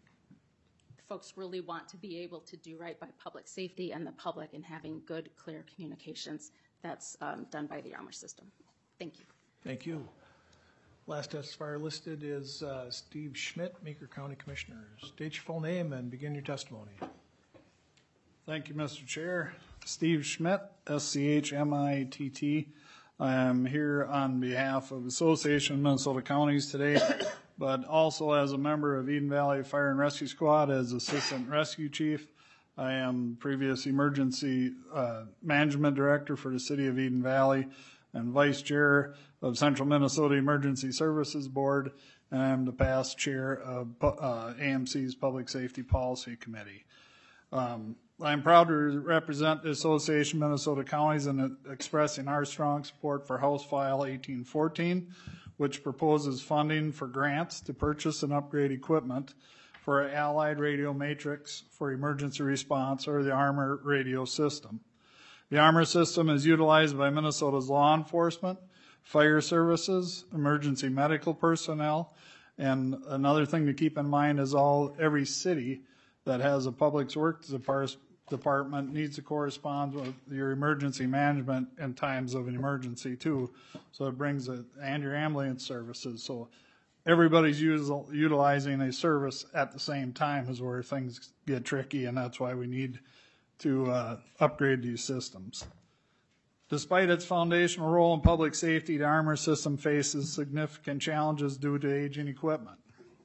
folks really want to be able to do right by public safety and the public and having good, clear communications. That's um, done by the Armor system. Thank you. Thank you. Last testifier listed is uh, Steve Schmidt, Meeker County Commissioner. State your full name and begin your testimony. Thank you, Mister Chair. Steve Schmidt, S C H M I T T. I am here on behalf of Association of Minnesota Counties today, but also as a member of Eden Valley Fire and Rescue Squad as Assistant Rescue Chief. I am previous Emergency uh, Management Director for the City of Eden Valley and Vice Chair of Central Minnesota Emergency Services Board, and I'm the past Chair of uh, A M C's Public Safety Policy Committee. Um, I'm proud to represent the Association of Minnesota Counties in expressing our strong support for House File eighteen fourteen, which proposes funding for grants to purchase and upgrade equipment for an Allied Radio Matrix for emergency response, or the Armor radio system. The Armor system is utilized by Minnesota's law enforcement, fire services, emergency medical personnel, and another thing to keep in mind is all every city that has a public works department needs to correspond with your emergency management in times of an emergency too. So it brings it, and your ambulance services. So everybody's using, utilizing a service at the same time is where things get tricky, and that's why we need to uh, upgrade these systems. Despite its foundational role in public safety, the Armor system faces significant challenges due to aging equipment.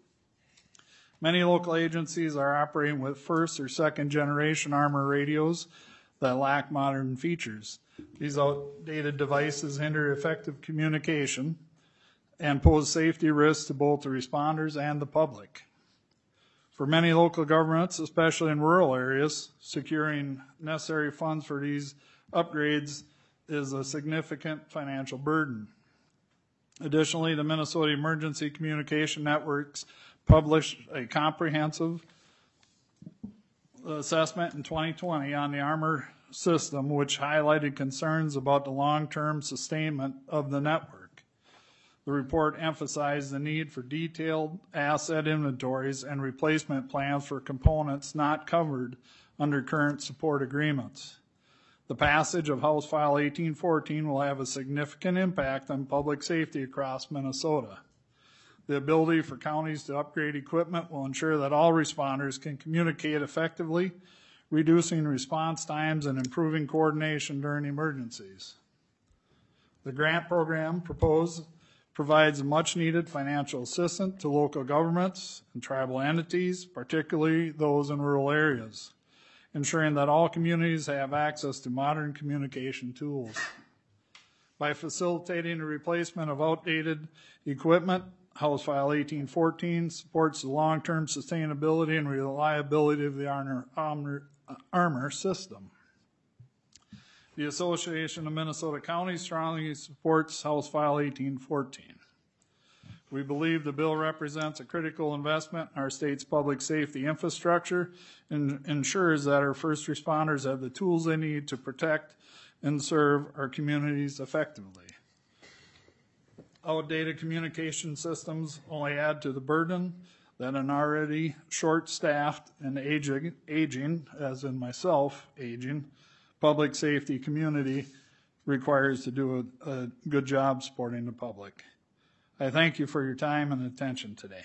Many local agencies are operating with first or second generation Armor radios that lack modern features. These outdated devices hinder effective communication and pose safety risks to both the responders and the public. For many local governments, especially in rural areas, securing necessary funds for these upgrades is a significant financial burden. Additionally, the Minnesota Emergency Communication Networks published a comprehensive assessment in twenty twenty on the Armor system, which highlighted concerns about the long-term sustainment of the network. The report emphasized the need for detailed asset inventories and replacement plans for components not covered under current support agreements. The passage of House File eighteen fourteen will have a significant impact on public safety across Minnesota. The ability for counties to upgrade equipment will ensure that all responders can communicate effectively, reducing response times and improving coordination during emergencies. The grant program proposed provides much-needed financial assistance to local governments and tribal entities, particularly those in rural areas, ensuring that all communities have access to modern communication tools. By facilitating the replacement of outdated equipment, House File eighteen fourteen supports the long-term sustainability and reliability of the Armor, Armor, Armor system. The Association of Minnesota Counties strongly supports House File eighteen fourteen. We believe the bill represents a critical investment in our state's public safety infrastructure and ensures that our first responders have the tools they need to protect and serve our communities effectively. Outdated communication systems only add to the burden that an already short-staffed and aging, aging, as in myself, aging, public safety community requires to do a, a good job supporting the public. I thank you for your time and attention today.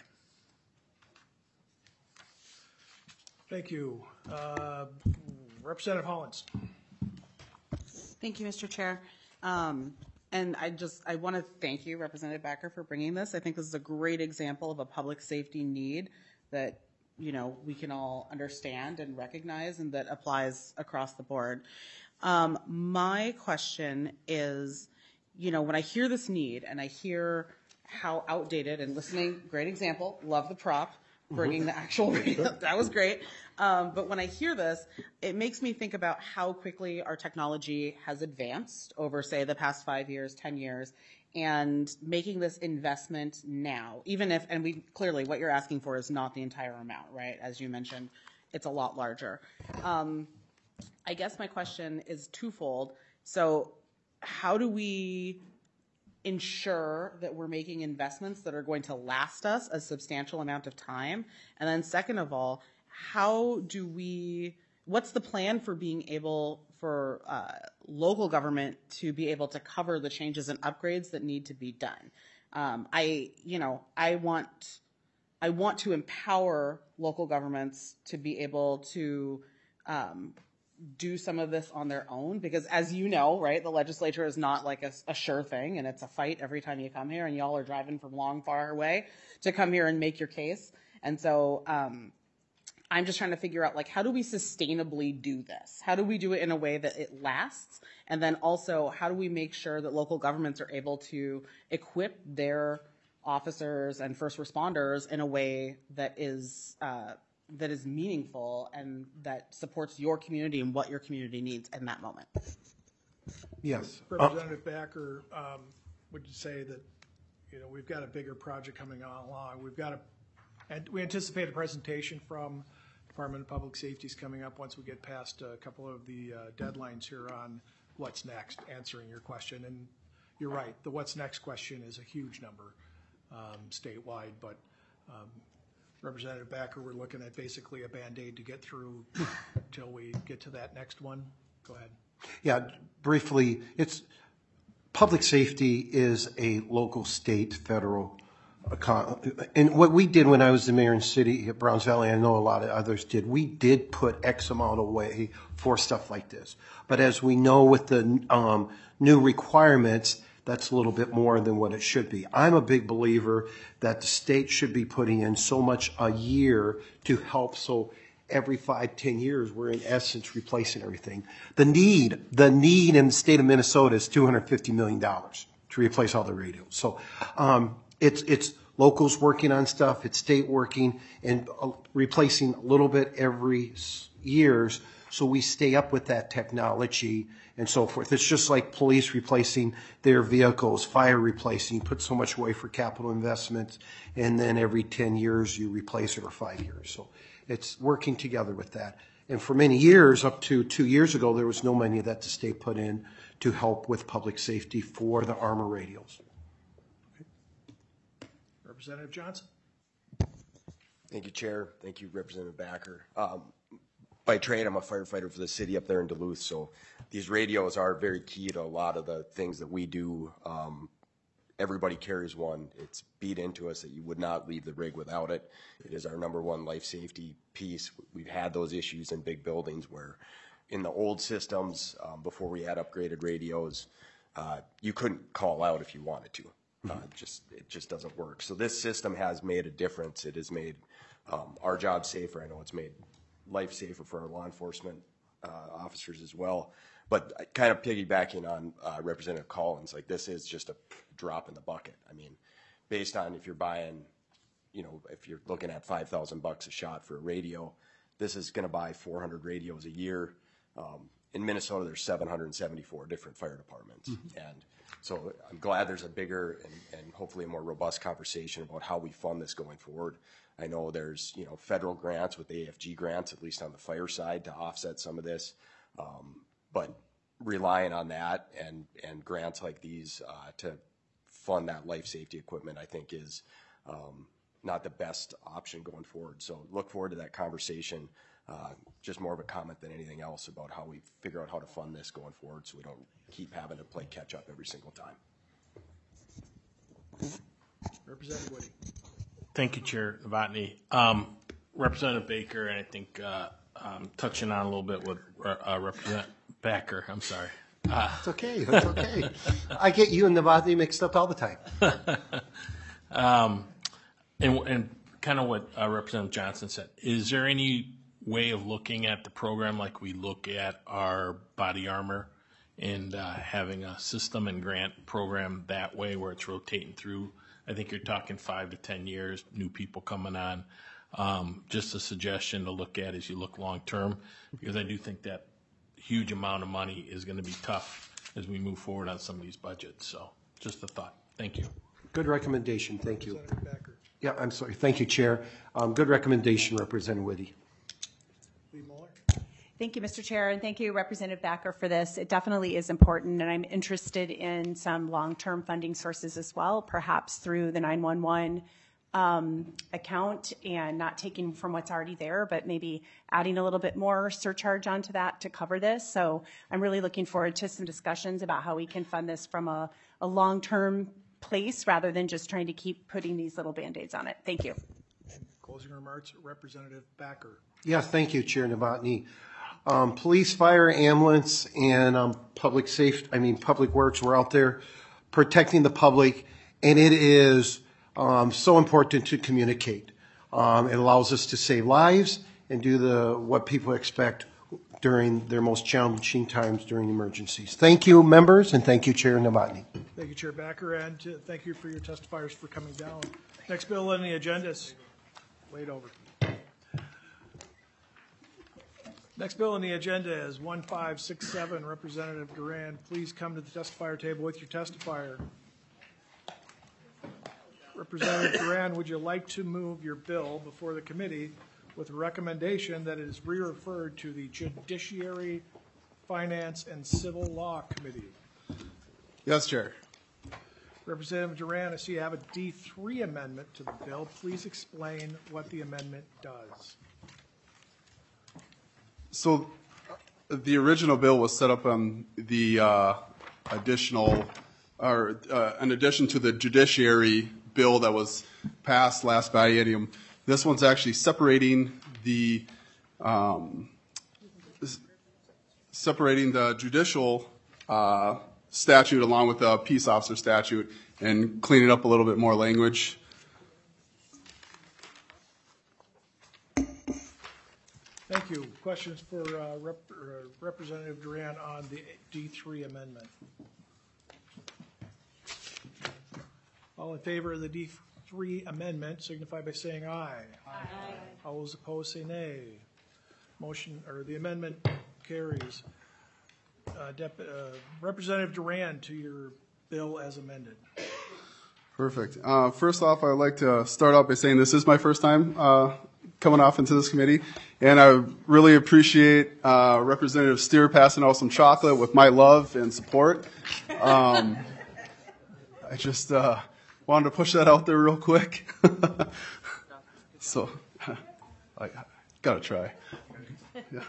Thank you. Uh, Representative Hollins. Thank you, Mister Chair. Um, and I just, I want to thank you, Representative Backer, for bringing this. I think this is a great example of a public safety need that, you know, we can all understand and recognize and that applies across the board. Um, my question is, you know, when I hear this need and I hear how outdated and listening, great example, love the prop, bringing the actual radio, that was great. Um, but when I hear this, it makes me think about how quickly our technology has advanced over, say, the past five years, ten years, and making this investment now, even if, and we clearly, what you're asking for is not the entire amount, right? As you mentioned, it's a lot larger. Um, I guess my question is twofold. So how do we ensure that we're making investments that are going to last us a substantial amount of time? And then second of all, how do we, what's the plan for being able for uh, local government to be able to cover the changes and upgrades that need to be done? Um, I, you know, I want, I want to empower local governments to be able to um, do some of this on their own, because as you know, right, the legislature is not like a, a sure thing, and it's a fight every time you come here, and y'all are driving from long, far away to come here and make your case. And so um, I'm just trying to figure out, like, how do we sustainably do this? How do we do it in a way that it lasts? And then also, how do we make sure that local governments are able to equip their officers and first responders in a way that is uh, that is meaningful and that supports your community and what your community needs in that moment? Yes. Representative Backer, um, would you say that, you know, we've got a bigger project coming on along? We've got a, and we anticipate a presentation from Department of Public Safety is coming up once we get past a couple of the uh, deadlines here on what's next, answering your question. And you're right, the what's next question is a huge number um, statewide, but um, Representative Backer, we're looking at basically a Band-Aid to get through till we get to that next one. Go ahead. Yeah, briefly, it's, public safety is a local, state, federal, econ- and what we did when I was the mayor in city at Browns Valley, I know a lot of others did, we did put X amount away for stuff like this. But as we know with the um, new requirements, that's a little bit more than what it should be. I'm a big believer that the state should be putting in so much a year to help, so every five, ten years, we're in essence replacing everything. The need, the need in the state of Minnesota is two hundred fifty million dollars to replace all the radios. So um, it's, it's locals working on stuff, it's state working, and uh, replacing a little bit every years, so we stay up with that technology and so forth. It's just like police replacing their vehicles, fire replacing, you put so much away for capital investments, and then every ten years you replace it, or five years. So it's working together with that. And for many years, up to two years ago, there was no money that the state put in to help with public safety for the armor radios. Representative Johnson. Thank you, Chair. Thank you, Representative Backer. Um, by trade, I'm a firefighter for the city up there in Duluth, so these radios are very key to a lot of the things that we do. Um, everybody carries one. It's beat into us that you would not leave the rig without it. It is our number one life safety piece. We've had those issues in big buildings where in the old systems, um, before we had upgraded radios, uh, you couldn't call out if you wanted to. Uh, it just it just doesn't work. So this system has made a difference. It has made um, our job safer. I know it's made life safer for our law enforcement uh, officers as well. But kind of piggybacking on uh, Representative Collins, like this is just a drop in the bucket. I mean, based on if you're buying, you know, if you're looking at five thousand bucks a shot for a radio, this is going to buy four hundred radios a year. Um, in Minnesota, there's seven hundred seventy-four different fire departments. Mm-hmm. And so I'm glad there's a bigger and, and hopefully a more robust conversation about how we fund this going forward. I know there's, you know, federal grants with A F G grants, at least on the fire side, to offset some of this. Um, but relying on that and, and grants like these uh, to fund that life safety equipment, I think is um, not the best option going forward. So look forward to that conversation. Uh, just more of a comment than anything else about how we figure out how to fund this going forward so we don't keep having to play catch up every single time. Representative Woody. Thank you, Chair Novotny. Um, Representative Baker, and I think uh, um, touching on a little bit with uh, Representative Backer, I'm sorry. Uh, it's okay, it's okay. I get you and Novotny mixed up all the time. um, and, and kind of what uh, Representative Johnson said, is there any way of looking at the program like we look at our body armor and uh, having a system and grant program that way where it's rotating through. I think you're talking five to ten years, new people coming on. Um, just a suggestion to look at as you look long term, because I do think that huge amount of money is going to be tough as we move forward on some of these budgets. So just a thought. Thank you. Good recommendation. Thank you. Yeah, I'm sorry. Thank you, Chair. Um, good recommendation, Representative Whitty. Thank you, Mister Chair, and thank you, Representative Backer, for this. It definitely is important, and I'm interested in some long-term funding sources as well, perhaps through the nine one one um, account, and not taking from what's already there, but maybe adding a little bit more surcharge onto that to cover this. So I'm really looking forward to some discussions about how we can fund this from a, a long-term place rather than just trying to keep putting these little Band-Aids on it. Thank you. Closing remarks, Representative Backer. Yes, thank you, Chair Novotny. Um, police, fire, ambulance, and um, public safety, I mean, public works, we're out there protecting the public, and it is um, so important to communicate. Um, it allows us to save lives and do the what people expect during their most challenging times during emergencies. Thank you, members, and thank you, Chair Novotny. Thank you, Chair Backer, and uh, thank you for your testifiers for coming down. Next bill on the agenda is laid over. Next bill on the agenda is one five six seven. Representative Duran, please come to the testifier table with your testifier. Representative Duran, would you like to move your bill before the committee with a recommendation that it is re-referred to the Judiciary, Finance, and Civil Law Committee? Yes, Chair. Representative Duran, I see you have a D three amendment to the bill. Please explain what the amendment does. So the original bill was set up on the uh, additional, or uh, in addition to the judiciary bill that was passed last biennium. This one's actually separating the um, separating the judicial uh, statute along with the peace officer statute and cleaning up a little bit more language. Thank you. Questions for uh, Rep uh, Representative Duran on the D three amendment? All in favor of the D three amendment signify by saying aye. Aye. All those opposed say nay. Motion, or the amendment carries. Uh, Dep uh, Representative Duran, to your bill as amended. Perfect. Uh, first off, I would like to start out by saying this is my first time uh, coming off into this committee, and I really appreciate uh, Representative Steer passing out some chocolate with my love and support. Um, I just uh, wanted to push that out there real quick. So, I gotta try. Yeah.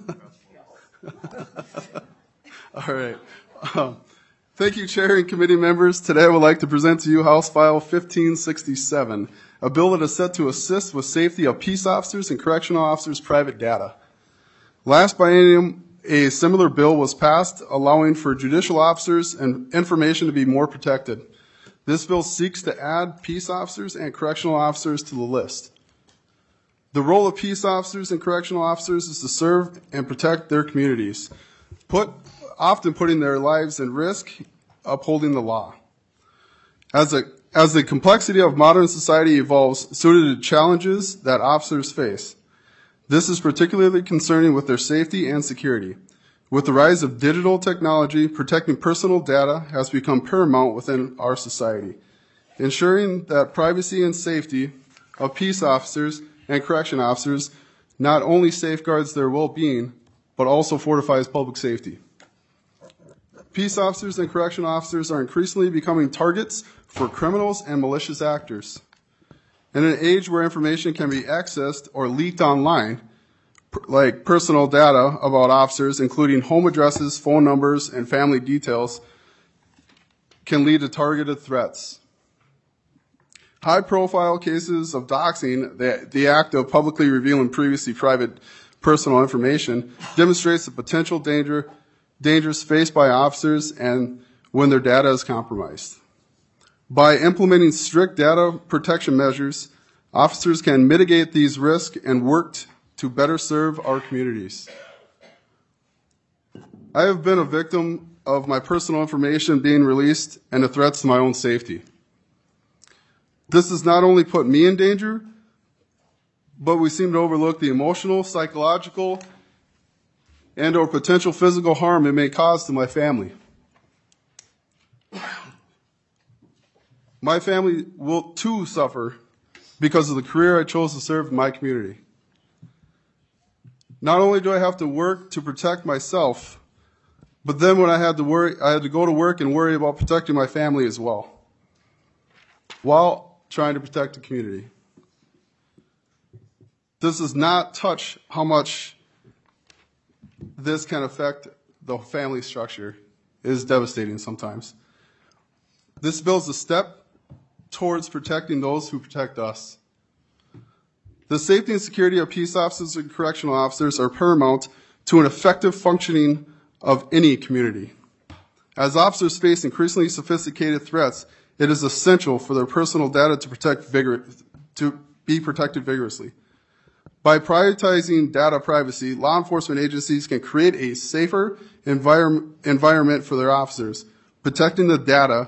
All right. Um, Thank you, Chair and committee members. Today I would like to present to you House File fifteen sixty-seven, a bill that is set to assist with safety of peace officers and correctional officers' private data. Last biennium, a similar bill was passed allowing for judicial officers and information to be more protected. This bill seeks to add peace officers and correctional officers to the list. The role of peace officers and correctional officers is to serve and protect their communities, put often putting their lives in risk, upholding the law. As, a, as the complexity of modern society evolves, so do the challenges that officers face. This is particularly concerning with their safety and security. With the rise of digital technology, protecting personal data has become paramount within our society. Ensuring that privacy and safety of peace officers and correction officers not only safeguards their well-being, but also fortifies public safety. Peace officers and correctional officers are increasingly becoming targets for criminals and malicious actors. In an age where information can be accessed or leaked online, like personal data about officers, including home addresses, phone numbers, and family details, can lead to targeted threats. High-profile cases of doxing, the, the act of publicly revealing previously private personal information, demonstrates the potential danger dangers faced by officers and when their data is compromised. By implementing strict data protection measures, officers can mitigate these risks and work to better serve our communities. I have been a victim of my personal information being released and the threats to my own safety. This does not only put me in danger, but we seem to overlook the emotional, psychological, and or potential physical harm it may cause to my family. My family will too suffer because of the career I chose to serve in my community. Not only do I have to work to protect myself, but then when I had to worry, I had to go to work and worry about protecting my family as well, while trying to protect the community. This does not touch how much this can affect the family structure. It is devastating sometimes. This bill is a step towards protecting those who protect us. The safety and security of peace officers and correctional officers are paramount to an effective functioning of any community. As officers face increasingly sophisticated threats, it is essential for their personal data to protect vigor- to be protected vigorously. By prioritizing data privacy, law enforcement agencies can create a safer envir- environment for their officers. Protecting the data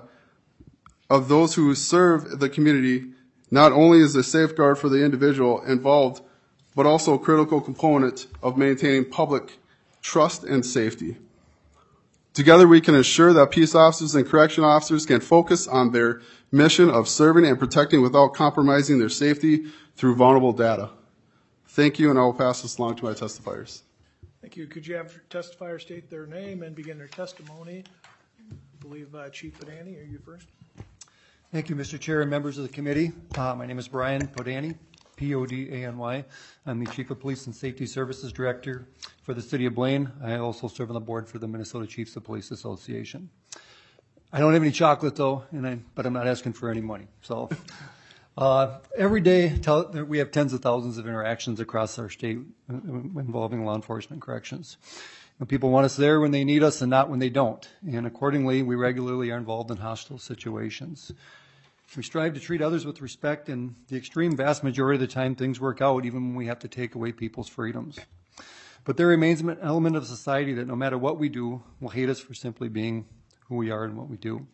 of those who serve the community not only is a safeguard for the individual involved, but also a critical component of maintaining public trust and safety. Together we can ensure that peace officers and correction officers can focus on their mission of serving and protecting without compromising their safety through vulnerable data. Thank you, and I will pass this along to my testifiers. Thank you. Could you have your testifier state their name and begin their testimony? I believe uh, Chief Podany, are you first? Thank you, Mister Chair and members of the committee. Uh, my name is Brian Podany, P O D A N Y. I'm the Chief of Police and Safety Services Director for the City of Blaine. I also serve on the board for the Minnesota Chiefs of Police Association. I don't have any chocolate, though, and I, but I'm not asking for any money. So uh, every day tell, we have tens of thousands of interactions across our state involving law enforcement and corrections. And people want us there when they need us and not when they don't. And accordingly, we regularly are involved in hostile situations. We strive to treat others with respect, and the extreme vast majority of the time things work out even when we have to take away people's freedoms. But there remains an element of society that no matter what we do, will hate us for simply being who we are and what we do.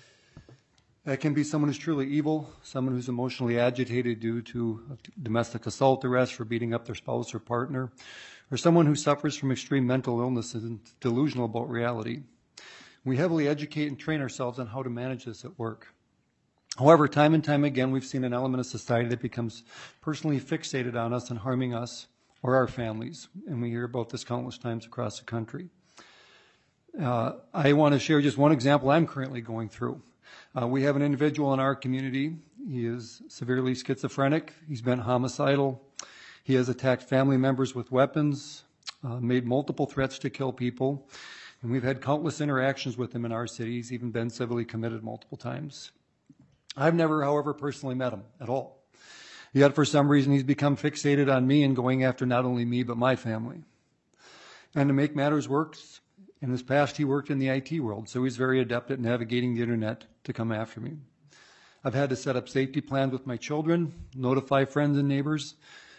That can be someone who's truly evil, someone who's emotionally agitated due to domestic assault arrest for beating up their spouse or partner, or someone who suffers from extreme mental illness and is delusional about reality. We heavily educate and train ourselves on how to manage this at work. However, time and time again, we've seen an element of society that becomes personally fixated on us and harming us or our families, and we hear about this countless times across the country. Uh, I want to share just one example I'm currently going through. Uh, we have an individual in our community. He is severely schizophrenic. He's been homicidal. He has attacked family members with weapons, uh, made multiple threats to kill people, and we've had countless interactions with him in our city. He's even been civilly committed multiple times. I've never, however, personally met him at all. Yet for some reason he's become fixated on me and going after not only me but my family. And to make matters worse, in his past he worked in the I T world, so he's very adept at navigating the internet to come after me. I've had to set up safety plans with my children, notify friends and neighbors,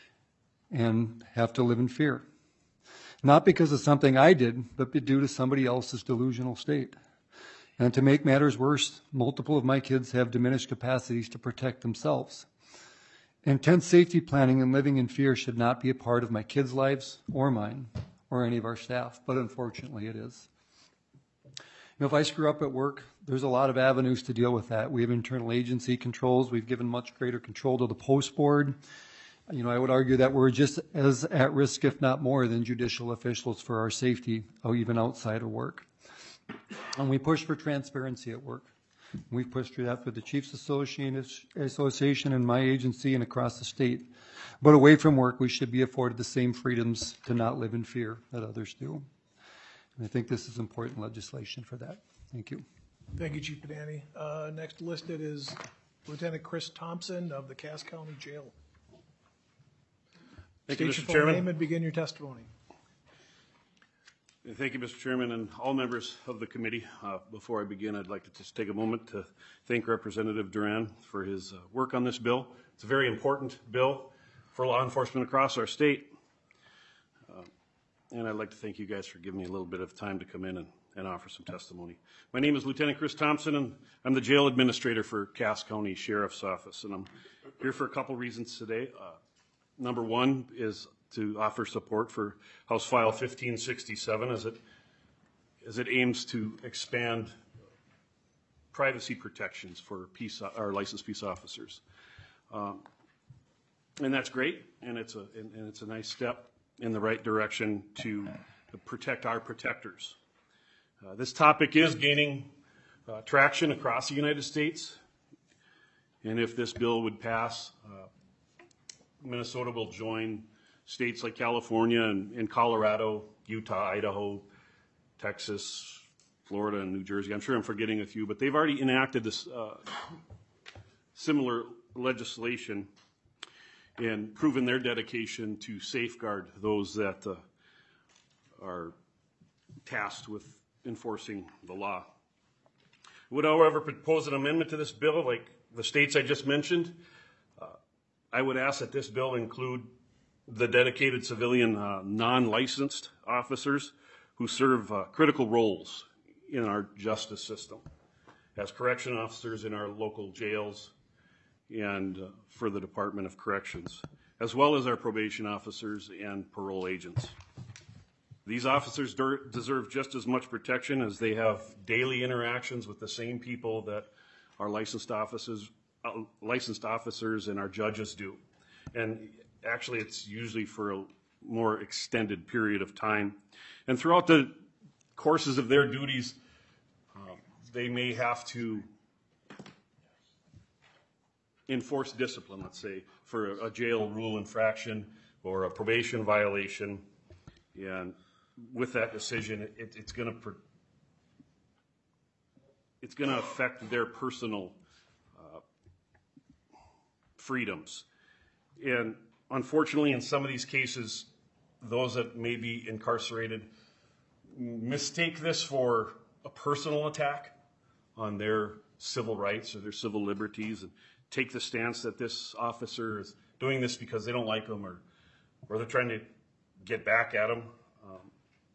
and have to live in fear. Not because of something I did, but due to somebody else's delusional state. And to make matters worse, multiple of my kids have diminished capacities to protect themselves. Intense safety planning and living in fear should not be a part of my kids' lives or mine or any of our staff, but unfortunately it is. You know, if I screw up at work, there's a lot of avenues to deal with that. We have internal agency controls. We've given much greater control to the post board. You know, I would argue that we're just as at risk, if not more, than judicial officials for our safety, even outside of work. And we push for transparency at work. We've pushed through that for the Chiefs Association and my agency and across the state. But away from work, we should be afforded the same freedoms to not live in fear that others do. And I think this is important legislation for that. Thank you. Thank you, Chief Podany. Uh, next listed is Lieutenant Chris Thompson of the Cass County Jail. Thank you, State Mister your full Chairman. name and begin your testimony. Thank you, Mister Chairman, and all members of the committee. Uh, before I begin, I'd like to just take a moment to thank Representative Duran for his uh, work on this bill. It's a very important bill for law enforcement across our state. Uh, and I'd like to thank you guys for giving me a little bit of time to come in and, and offer some testimony. My name is Lieutenant Chris Thompson, and I'm the jail administrator for Cass County Sheriff's Office, and I'm here for a couple reasons today. Uh, number one is to offer support for House File fifteen sixty-seven as it as it aims to expand privacy protections for peace, our licensed peace officers. Um, and that's great, and it's a and, and it's a nice step in the right direction to protect our protectors. Uh, this topic is gaining uh, traction across the United States, and if this bill would pass, uh, Minnesota will join states like California and, and Colorado, Utah, Idaho, Texas, Florida, and New Jersey. I'm sure I'm forgetting a few, but they've already enacted this uh, similar legislation and proven their dedication to safeguard those that uh, are tasked with enforcing the law. I would, however, propose an amendment to this bill like the states I just mentioned. Uh, I would ask that this bill include the dedicated civilian uh, non-licensed officers who serve uh, critical roles in our justice system as correction officers in our local jails and uh, for the Department of Corrections, as well as our probation officers and parole agents. These officers der- deserve just as much protection as they have daily interactions with the same people that our licensed officers, uh, licensed officers and our judges do. And actually, it's usually for a more extended period of time. And throughout the courses of their duties, um, they may have to enforce discipline, let's say, for a, a jail rule infraction or a probation violation. And with that decision, it, it's going to it's going to affect their personal uh, freedoms. And unfortunately, in some of these cases, those that may be incarcerated mistake this for a personal attack on their civil rights or their civil liberties and take the stance that this officer is doing this because they don't like them or, or they're trying to get back at them. Um,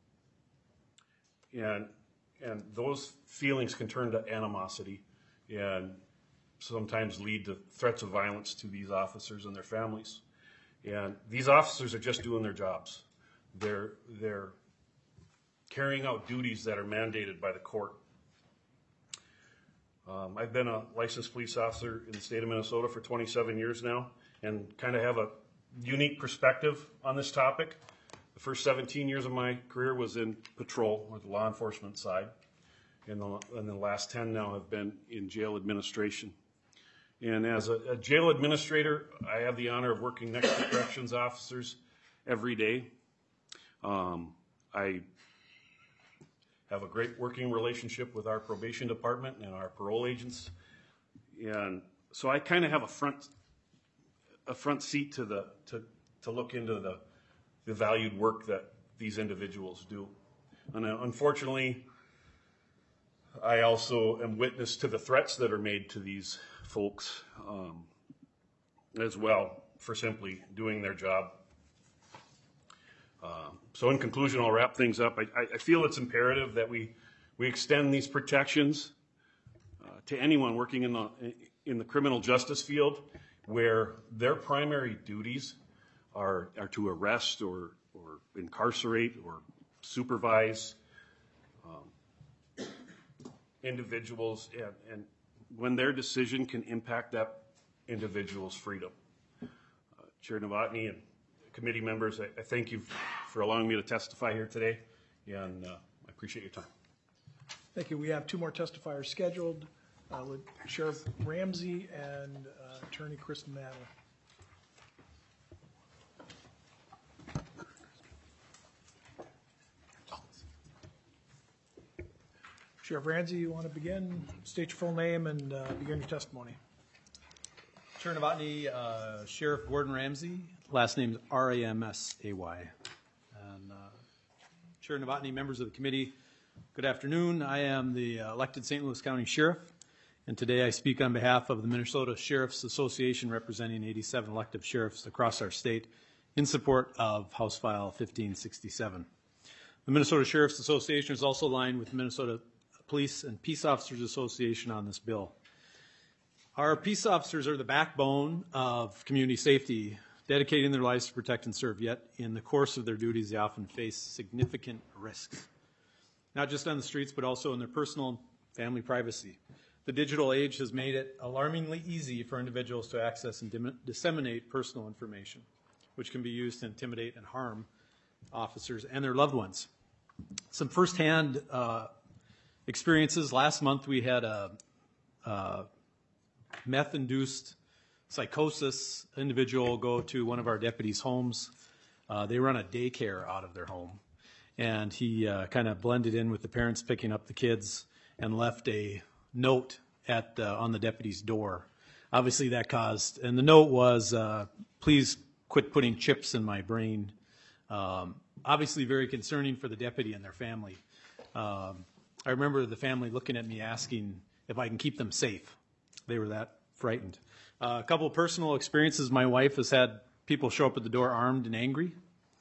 and, and those feelings can turn to animosity and sometimes lead to threats of violence to these officers and their families. And these officers are just doing their jobs. They're, they're carrying out duties that are mandated by the court. Um, I've been a licensed police officer in the state of Minnesota for twenty-seven years now and kind of have a unique perspective on this topic. The first seventeen years of my career was in patrol or the law enforcement side, and the, and the last ten now have been in jail administration. And as a, a jail administrator, I have the honor of working next to corrections officers every day. Um, I have a great working relationship with our probation department and our parole agents. And so I kind of have a front a front seat to the to, to look into the, the valued work that these individuals do. And uh, unfortunately, I also am witness to the threats that are made to these folks um, as well for simply doing their job. Uh, so in conclusion, I'll wrap things up. I, I feel it's imperative that we, we extend these protections uh, to anyone working in the, in the criminal justice field where their primary duties are, are to arrest or, or incarcerate or supervise um, individuals, and, and when their decision can impact that individual's freedom. Uh, Chair Novotny and committee members, I, I thank you for allowing me to testify here today, and uh, I appreciate your time. Thank you. We have two more testifiers scheduled, uh, with Sheriff Ramsey and uh, Attorney Kristen Maddow. Sheriff Ramsey, you want to begin? State your full name and uh, begin your testimony. Chair Novotny, uh, Sheriff Gordon Ramsey, last name is R A M S A Y. And uh, Chair Novotny, members of the committee, good afternoon. I am the elected Saint Louis County Sheriff, and today I speak on behalf of the Minnesota Sheriff's Association, representing eighty-seven elected sheriffs across our state in support of House File fifteen sixty-seven. The Minnesota Sheriff's Association is also aligned with Minnesota Police and Peace Officers Association on this bill. Our peace officers are the backbone of community safety, dedicating their lives to protect and serve, yet in the course of their duties, they often face significant risks, not just on the streets, but also in their personal and family privacy. The digital age has made it alarmingly easy for individuals to access and dim- disseminate personal information, which can be used to intimidate and harm officers and their loved ones. Some firsthand uh, experiences. Last month we had a, a meth-induced psychosis individual go to one of our deputies' homes. Uh, they run a daycare out of their home, and he uh, kind of blended in with the parents picking up the kids and left a note at the, on the deputy's door. Obviously that caused, and the note was, uh, please quit putting chips in my brain. Um, obviously very concerning for the deputy and their family. Um, I remember the family looking at me asking if I can keep them safe. They were that frightened. Uh, a couple of personal experiences. My wife has had people show up at the door armed and angry,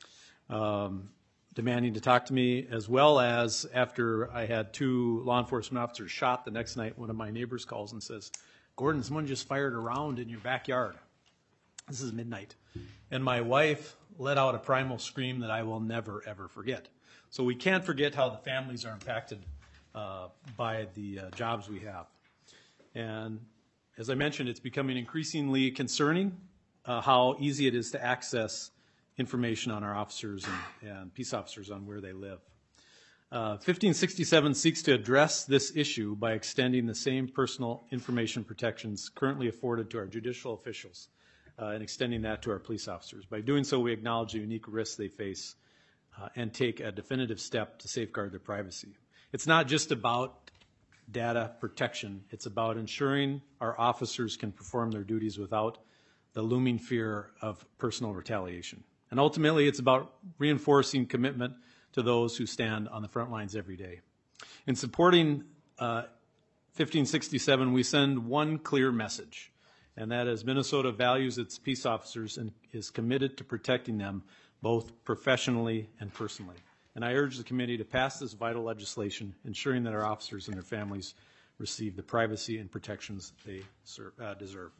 um, demanding to talk to me, as well as after I had two law enforcement officers shot the next night, one of my neighbors calls and says, Gordon, someone just fired a round in your backyard. This is midnight. And my wife let out a primal scream that I will never, ever forget. So we can't forget how the families are impacted uh, by the uh, jobs we have. And as I mentioned, it's becoming increasingly concerning uh, how easy it is to access information on our officers and, and peace officers on where they live. Uh, fifteen sixty-seven seeks to address this issue by extending the same personal information protections currently afforded to our judicial officials uh, and extending that to our police officers. By doing so, we acknowledge the unique risks they face uh, and take a definitive step to safeguard their privacy. It's not just about data protection. It's about ensuring our officers can perform their duties without the looming fear of personal retaliation. And ultimately, it's about reinforcing commitment to those who stand on the front lines every day. In supporting uh, fifteen sixty-seven, we send one clear message, and that is Minnesota values its peace officers and is committed to protecting them both professionally and personally. And I urge the committee to pass this vital legislation, ensuring that our officers and their families receive the privacy and protections they serve, uh, deserve.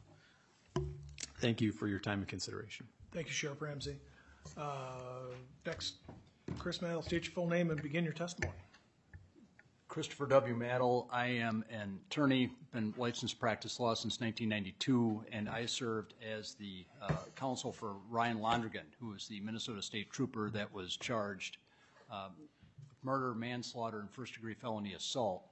Thank you for your time and consideration. Thank you, Sheriff Ramsey. Uh, next, Chris Mantle, state your full name and begin your testimony. Christopher W. Mantle. I am an attorney, been licensed to practice law since nineteen ninety-two, and I served as the uh, counsel for Ryan Londrigan, who was the Minnesota State Trooper that was charged uh, murder, manslaughter, and first-degree felony assault.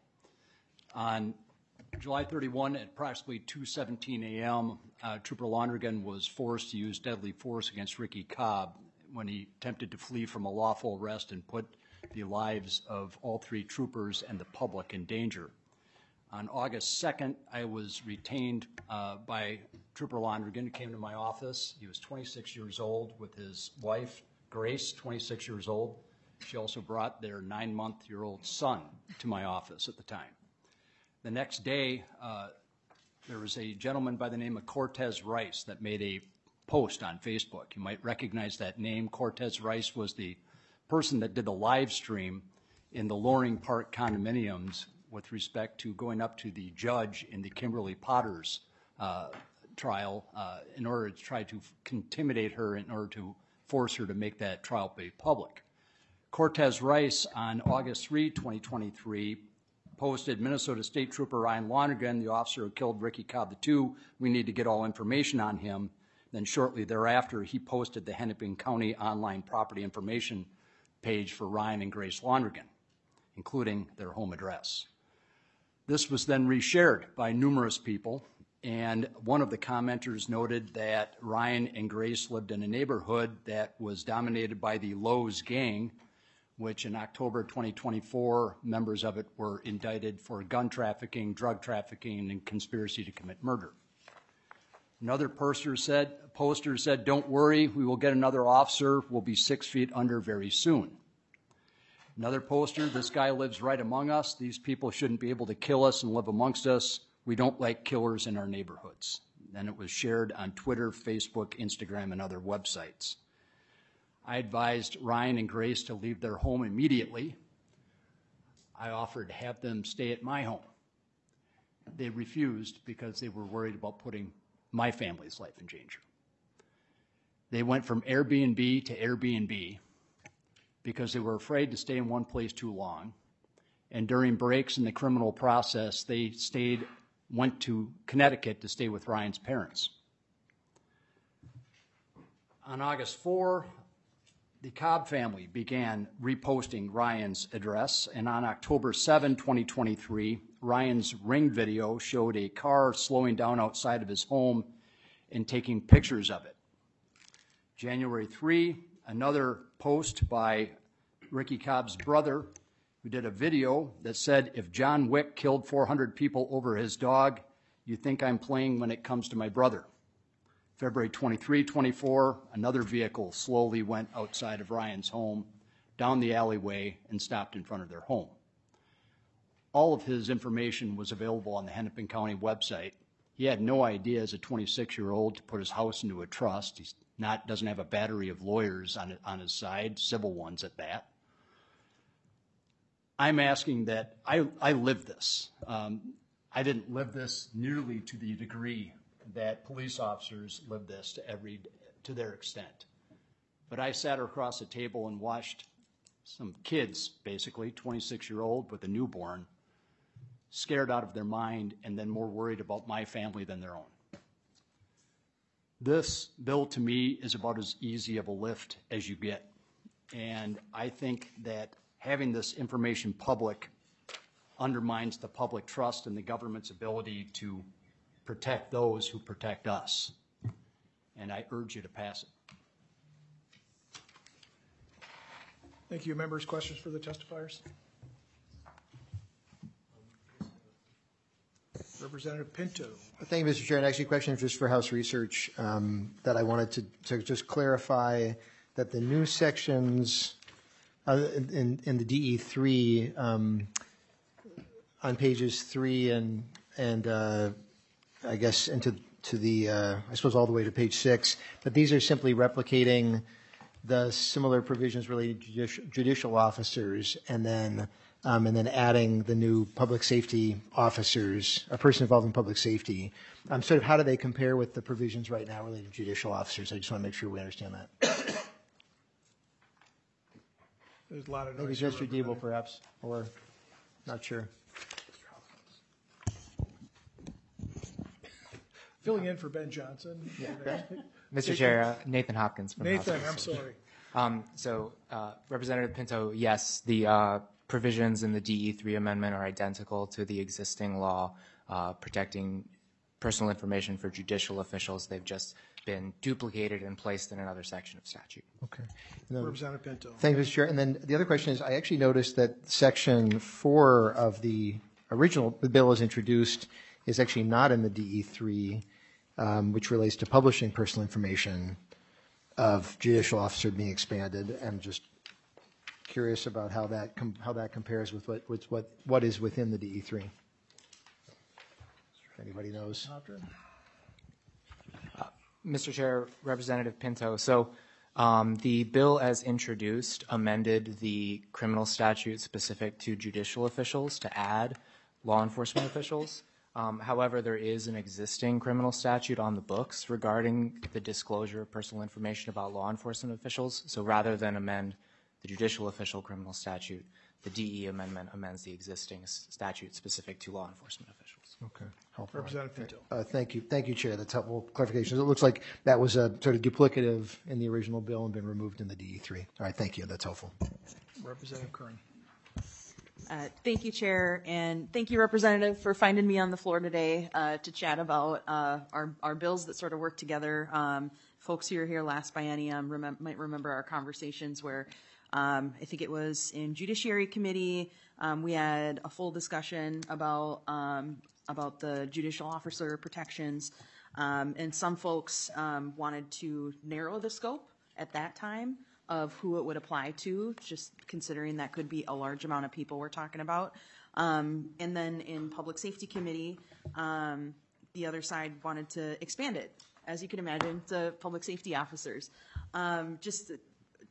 On July thirty-first at approximately two seventeen a m, uh, Trooper Londrigan was forced to use deadly force against Ricky Cobb when he attempted to flee from a lawful arrest and put the lives of all three troopers and the public in danger. On August second, I was retained uh, by Trooper Londrigan, who came to my office. He was twenty-six years old with his wife, Grace, twenty-six years old. She also brought their nine-month-year-old son to my office at the time. The next day, uh, there was a gentleman by the name of Cortez Rice that made a post on Facebook. You might recognize that name. Cortez Rice was the person that did the live stream in the Loring Park condominiums with respect to going up to the judge in the Kimberly Potters uh, trial uh, in order to try to intimidate her, in order to force her to make that trial be public. Cortez Rice on August third, twenty twenty-three posted, Minnesota State Trooper Ryan Londrigan, the officer who killed Ricky Cobb the Two, we need to get all information on him. Then shortly thereafter, he posted the Hennepin County online property information page for Ryan and Grace Londrigan, including their home address. This was then reshared by numerous people, and one of the commenters noted that Ryan and Grace lived in a neighborhood that was dominated by the Lowe's gang, which in October twenty twenty-four, members of it were indicted for gun trafficking, drug trafficking, and conspiracy to commit murder. Another poster said, poster said, don't worry, we will get another officer, we'll be six feet under very soon. Another poster, this guy lives right among us, these people shouldn't be able to kill us and live amongst us, we don't like killers in our neighborhoods. Then it was shared on Twitter, Facebook, Instagram, and other websites. I advised Ryan and Grace to leave their home immediately. I offered to have them stay at my home. They refused because they were worried about putting my family's life in danger. They went from Airbnb to Airbnb because they were afraid to stay in one place too long. And during breaks in the criminal process, they stayed, went to Connecticut to stay with Ryan's parents. On August fourth, the Cobb family began reposting Ryan's address, and on October seventh, twenty twenty-three, Ryan's Ring video showed a car slowing down outside of his home and taking pictures of it. January third, another post by Ricky Cobb's brother, who did a video that said, "If John Wick killed four hundred people over his dog, you think I'm playing when it comes to my brother." February twenty-third, twenty-four, another vehicle slowly went outside of Ryan's home, down the alleyway, and stopped in front of their home. All of his information was available on the Hennepin County website. He had no idea as a twenty-six-year-old to put his house into a trust. He's not, doesn't have a battery of lawyers on, on his side, civil ones at that. I'm asking that, I, I live this. Um, I didn't live this nearly to the degree that police officers live this to every, to their extent. But I sat across the table and watched some kids, basically, twenty-six-year-old with a newborn, scared out of their mind and then more worried about my family than their own. This bill, to me, is about as easy of a lift as you get. And I think that having this information public undermines the public trust in the government's ability to protect those who protect us. And I urge you to pass it. Thank you. Members, questions for the testifiers? Representative Pinto. Thank you, Mister Chair. And actually, a question just for House Research um, that I wanted to, to just clarify that the new sections uh, in, in the D E three um, on pages three and and uh, I guess into to the uh, I suppose all the way to page six, that these are simply replicating the similar provisions related to judicial, judicial officers, and then um, and then adding the new public safety officers, a person involved in public safety. Um, sort of how do they compare with the provisions right now related to judicial officers? I just want to make sure we understand that. There's a lot of Maybe noise. Mister Diebel, perhaps, or not sure. Filling in for Ben Johnson. Yeah. Mister Chair, uh, Nathan Hopkins from Nathan, House I'm sorry. Um, so, uh, Representative Pinto, yes, the uh, provisions in the D E three amendment are identical to the existing law uh, protecting personal information for judicial officials. They've just been duplicated and placed in another section of statute. Okay. Then, Representative Pinto. thank you, Mister Chair. And then the other question is, I actually noticed that section four of the original the bill as introduced is actually not in the D E three, um, which relates to publishing personal information of judicial officer being expanded. I'm just curious about how that com how that compares with what with what what is within the D E three. If anybody knows. Uh, Mister Chair, Representative Pinto, so um, the bill as introduced amended the criminal statute specific to judicial officials to add law enforcement officials. Um, however, there is an existing criminal statute on the books regarding the disclosure of personal information about law enforcement officials. So rather than amend the judicial official criminal statute, the D E amendment amends the existing statute specific to law enforcement officials. Okay. Helpful. Representative Pinto. Uh, thank you. Thank you, Chair. That's helpful clarification. It looks like that was a sort of duplicative in the original bill and been removed in the D E three. All right. Thank you. That's helpful. Representative Kern. Uh, thank you, Chair, and thank you, Representative, for finding me on the floor today uh, to chat about uh, our, our bills that sort of work together. Um, folks who were here last biennium remem might remember our conversations where um, I think it was in Judiciary Committee, um, we had a full discussion about, um, about the judicial officer protections, um, and some folks um, wanted to narrow the scope at that time of who it would apply to, just considering that could be a large amount of people we're talking about. Um, and then in Public Safety Committee, um, the other side wanted to expand it, as you can imagine, to public safety officers. Um, just to,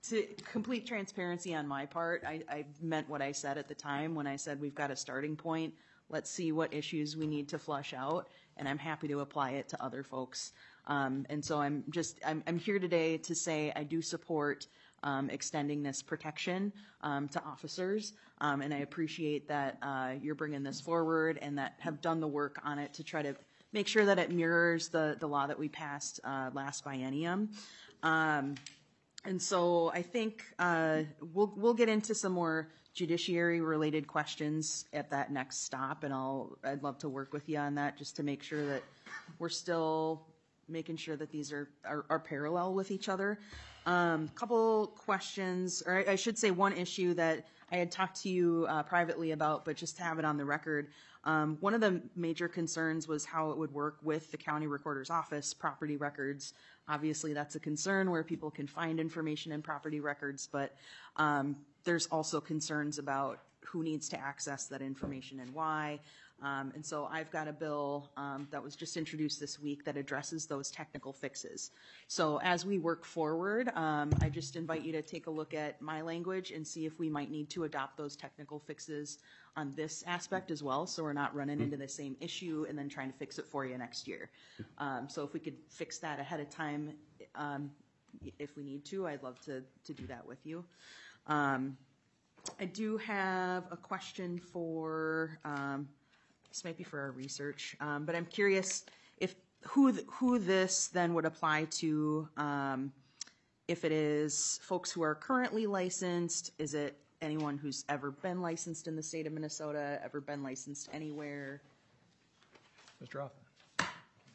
to complete transparency on my part, I, I meant what I said at the time when I said we've got a starting point. Let's see what issues we need to flush out, and I'm happy to apply it to other folks. Um, and so I'm just, I'm, I'm here today to say I do support um, extending this protection um, to officers, um, and I appreciate that uh, you're bringing this forward and that have done the work on it to try to make sure that it mirrors the, the law that we passed uh, last biennium. Um, and so I think uh, we'll, we'll get into some more judiciary-related questions at that next stop, and I'll, I'd love to work with you on that just to make sure that we're still making sure that these are, are, are parallel with each other. Um, couple questions, or I, I should say one issue that I had talked to you uh, privately about, but just to have it on the record. Um, one of the major concerns was how it would work with the county recorder's office property records. Obviously, that's a concern where people can find information in property records, but um, there's also concerns about who needs to access that information and why. Um, and so I've got a bill um, that was just introduced this week that addresses those technical fixes. So as we work forward, um, I just invite you to take a look at my language and see if we might need to adopt those technical fixes on this aspect as well, so we're not running into the same issue and then trying to fix it for you next year. Um, so if we could fix that ahead of time, um, if we need to, I'd love to, to do that with you. Um, I do have a question for, um, this might be for our research, um, but I'm curious if who th- who this then would apply to. Um, if it is folks who are currently licensed, is it anyone who's ever been licensed in the state of Minnesota, ever been licensed anywhere? Mister Hoffman.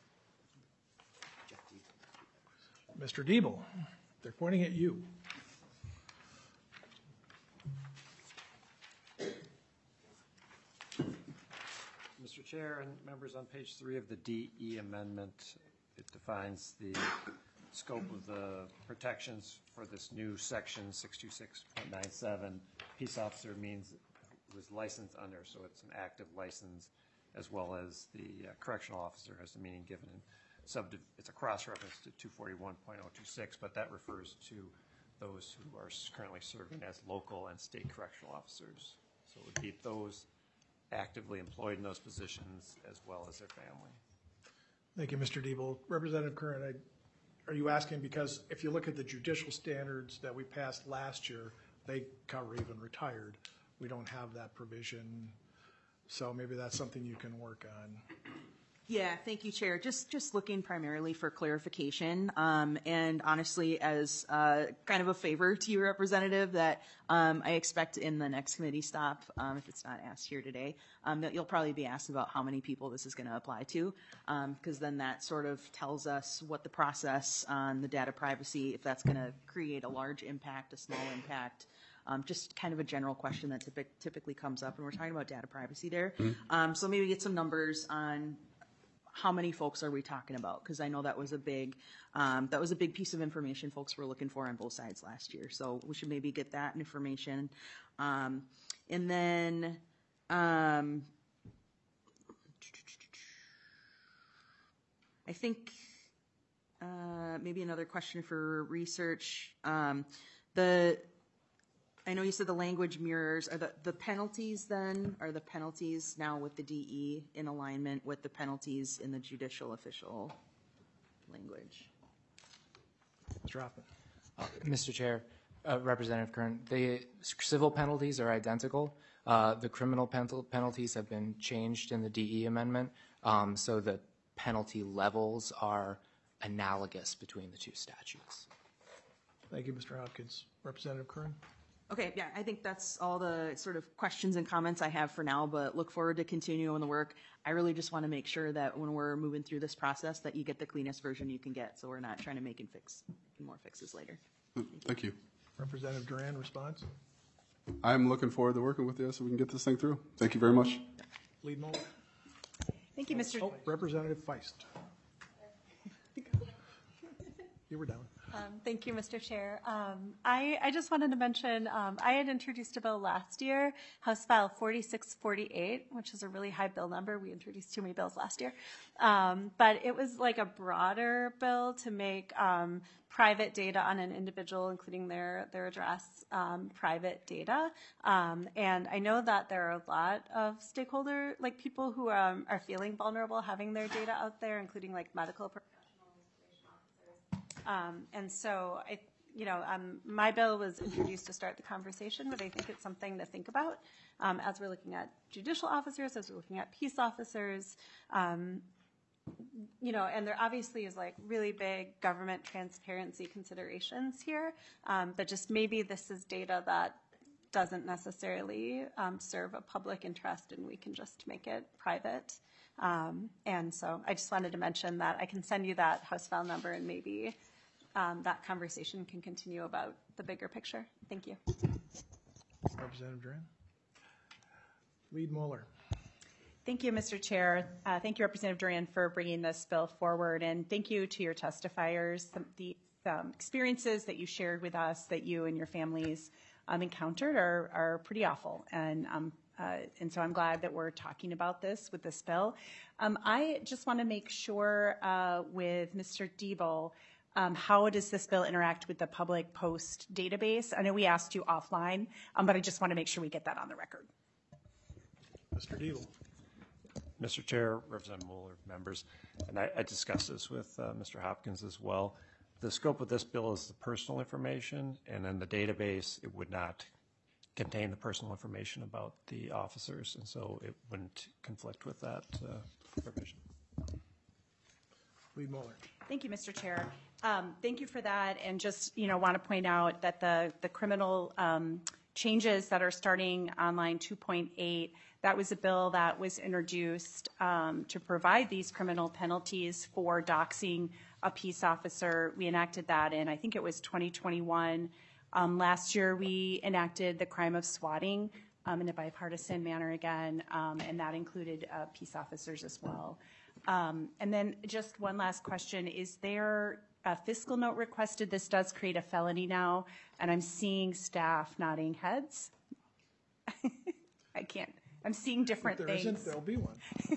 Mister Diebel, they're pointing at you. Mister Chair and members, on page three of the D E amendment, it defines the scope of the protections for this new section six two six point nine seven. Peace officer means who is licensed under, so it's an active license, as well as the uh, correctional officer has the meaning given in subdiv. It's a cross-reference to two forty-one point oh two six, but that refers to those who are currently serving as local and state correctional officers. So it would be those actively employed in those positions as well as their family. Thank you, Mister Diebel. Representative Curran, I, are you asking because if you look at the judicial standards that we passed last year, they cover even retired. We don't have that provision, so maybe that's something you can work on. Yeah, thank you, Chair. Just just looking primarily for clarification, um, and honestly, as uh, kind of a favor to you, Representative, that um, I expect in the next committee stop, um, if it's not asked here today, um, that you'll probably be asked about how many people this is going to apply to, because um, then that sort of tells us what the process on the data privacy, if that's going to create a large impact, a small impact. Um, just kind of a general question that typic- typically comes up, and we're talking about data privacy there. Mm-hmm. Um, so maybe get some numbers on how many folks are we talking about? Because I know that was a big, um, that was a big piece of information folks were looking for on both sides last year. So we should maybe get that information. Um, and then, um, I think uh, maybe another question for research. Um, the I know you said the language mirrors, are the, the penalties then, are the penalties now with the D E in alignment with the penalties in the judicial official language? Mister Hoffman. Uh, Mister Chair, uh, Representative Kern, the civil penalties are identical. Uh, the criminal penal- penalties have been changed in the D E amendment, um, so the penalty levels are analogous between the two statutes. Thank you, Mister Hopkins. Representative Kern. Okay, yeah, I think that's all the sort of questions and comments I have for now, but look forward to continuing the work. I really just want to make sure that when we're moving through this process that you get the cleanest version you can get, so we're not trying to make and fix more fixes later. Thank you. Representative Duran, response? I'm looking forward to working with you so we can get this thing through. Thank you very much. Lead Moller. Thank you, Mister Oh, Representative Feist. You were down. Um, Thank you, Mister Chair. Um, I, I just wanted to mention, um, I had introduced a bill last year, House File forty-six forty-eight, which is a really high bill number. We introduced too many bills last year. Um, But it was like a broader bill to make um, private data on an individual, including their, their address, um, private data. Um, And I know that there are a lot of stakeholder, like people who um, are feeling vulnerable having their data out there, including like medical professionals. Um, and so, I, you know, um, my bill was introduced to start the conversation, but I think it's something to think about um, as we're looking at judicial officers, as we're looking at peace officers. Um, you know, and there obviously is like really big government transparency considerations here, um, but just maybe this is data that doesn't necessarily um, serve a public interest, and we can just make it private. Um, and so I just wanted to mention that I can send you that House file number, and maybe um, that conversation can continue about the bigger picture. Thank you. Representative Duran. Reed Mueller. Thank you, Mister Chair. Uh, thank you, Representative Duran, for bringing this bill forward, and thank you to your testifiers. The, the um, experiences that you shared with us, that you and your families um, encountered, are, are pretty awful, and um, uh, and so I'm glad that we're talking about this with this bill. Um, I just want to make sure uh, with Mister Diebel, um, how does this bill interact with the public post database? I know we asked you offline, um, but I just want to make sure we get that on the record. Mister Diebel. Mister Chair, Representative Mueller, members, and I, I discussed this with uh, Mister Hopkins as well. The scope of this bill is the personal information, and then the database, it would not contain the personal information about the officers, and so it wouldn't conflict with that uh, provision. Reed Mueller. Thank you, Mister Chair. Um, thank you for that, and just, you know, want to point out that the, the criminal um, changes that are starting on line two point eight, that was a bill that was introduced um, to provide these criminal penalties for doxing a peace officer. We enacted that in, I think it was twenty twenty-one. Um, last year, we enacted the crime of swatting um, in a bipartisan manner again, um, and that included uh, peace officers as well. Um, and then just one last question. Is there a fiscal note requested? This does create a felony now, and I'm seeing staff nodding heads. I can't. I'm seeing different if there things. Isn't, there'll be one.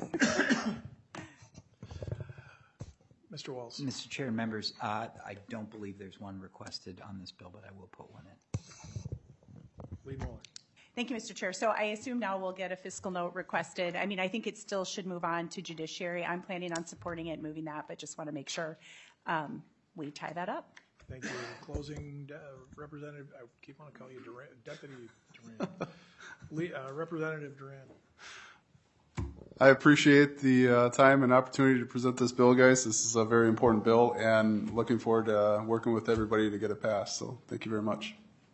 Mister Walz. Mister Chair and members, uh, I don't believe there's one requested on this bill, but I will put one in. Reed Mueller. Thank you, Mister Chair. So I assume now we'll get a fiscal note requested. I mean, I think it still should move on to judiciary. I'm planning on supporting it, moving that, but just want to make sure um, we tie that up. Thank you. Closing, uh, Representative, I keep on calling you Duran, Deputy Duran. Le, uh, Representative Duran. I appreciate the uh, time and opportunity to present this bill, guys. This is a very important bill, and looking forward to uh, working with everybody to get it passed. So thank you very much.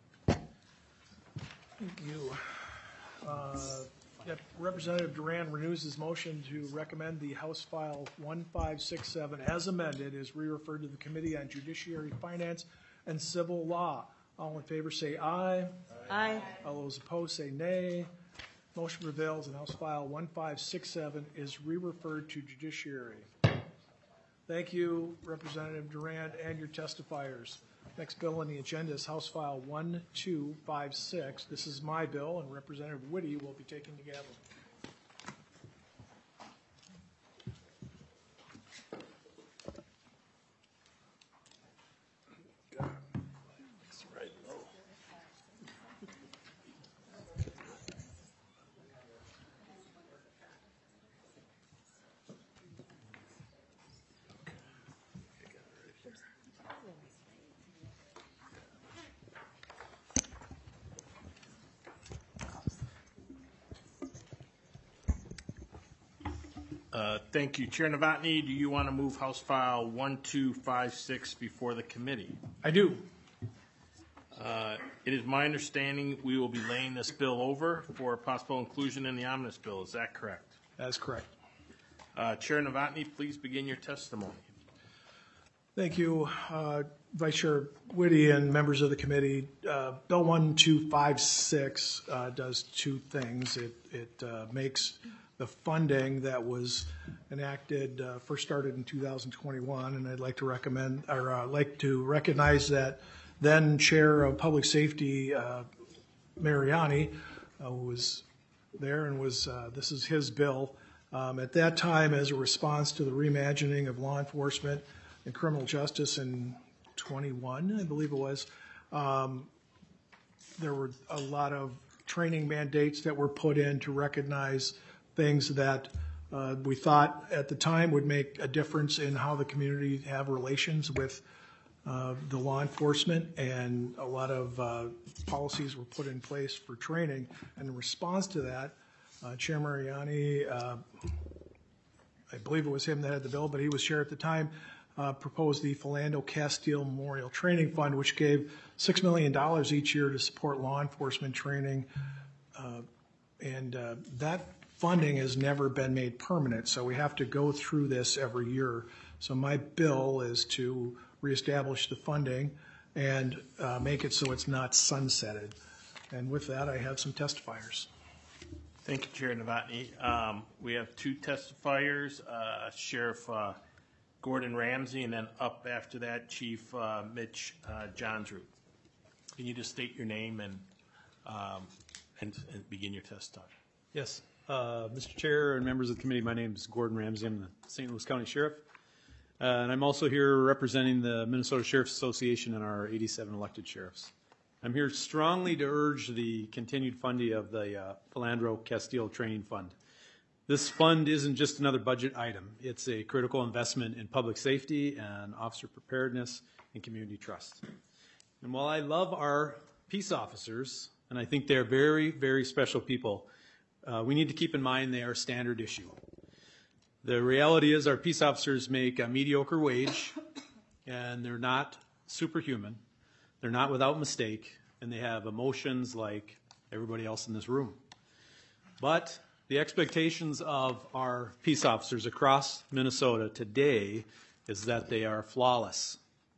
Thank you. Uh, yep, Representative Duran renews his motion to recommend the House File one five six seven as amended is re-referred to the Committee on Judiciary, Finance, and Civil Law. All in favor say aye. Aye. All those opposed say nay. Motion prevails and House File one five six seven is re-referred to Judiciary. Thank you, Representative Duran, and your testifiers. Next bill on the agenda is House File one two five six. This is my bill, and Representative Whitty will be taking the gavel. Uh, Thank you. Chair Novotny, do you want to move House File one two five six before the committee? I do. Uh, It is my understanding we will be laying this bill over for possible inclusion in the omnibus bill. Is that correct? That is correct. Uh, Chair Novotny, please begin your testimony. Thank you, uh, Vice Chair Whitty and members of the committee. Uh, Bill one two five six uh, does two things. It, it uh, makes the funding that was enacted, uh, first started in two thousand twenty-one, and I'd like to recommend, or uh, like to recognize that then Chair of Public Safety, uh, Mariani, uh, who was there and was, uh, this is his bill. Um, at that time, as a response to the reimagining of law enforcement and criminal justice in twenty-one, I believe it was, um, there were a lot of training mandates that were put in to recognize things that uh, we thought at the time would make a difference in how the community have relations with uh, the law enforcement, and a lot of uh, policies were put in place for training. And in response to that, uh, Chair Mariani, uh, I believe it was him that had the bill, but he was chair at the time, uh, proposed the Philando Castile Memorial Training Fund, which gave six million dollars each year to support law enforcement training. Uh, and uh, that funding has never been made permanent, so we have to go through this every year. So my bill is to reestablish the funding and uh, make it so it's not sunsetted. And with that, I have some testifiers. Thank you, Chair Novotny. Um, we have two testifiers, uh, Sheriff uh, Gordon Ramsey, and then up after that, Chief uh, Mitch uh, Johnsrud. Can you just state your name and, um, and, and begin your testimony? Yes. Uh, Mister Chair and members of the committee, my name is Gordon Ramsey. I'm the Saint Louis County Sheriff. Uh, and I'm also here representing the Minnesota Sheriff's Association and our eighty-seven elected sheriffs. I'm here strongly to urge the continued funding of the uh, Philando Castile Training Fund. This fund isn't just another budget item. It's a critical investment in public safety and officer preparedness and community trust. And while I love our peace officers, and I think they're very, very special people, uh, we need to keep in mind they are a standard issue. The reality is our peace officers make a mediocre wage, and they're not superhuman. They're not without mistake, and they have emotions like everybody else in this room. But the expectations of our peace officers across Minnesota today is that they are flawless,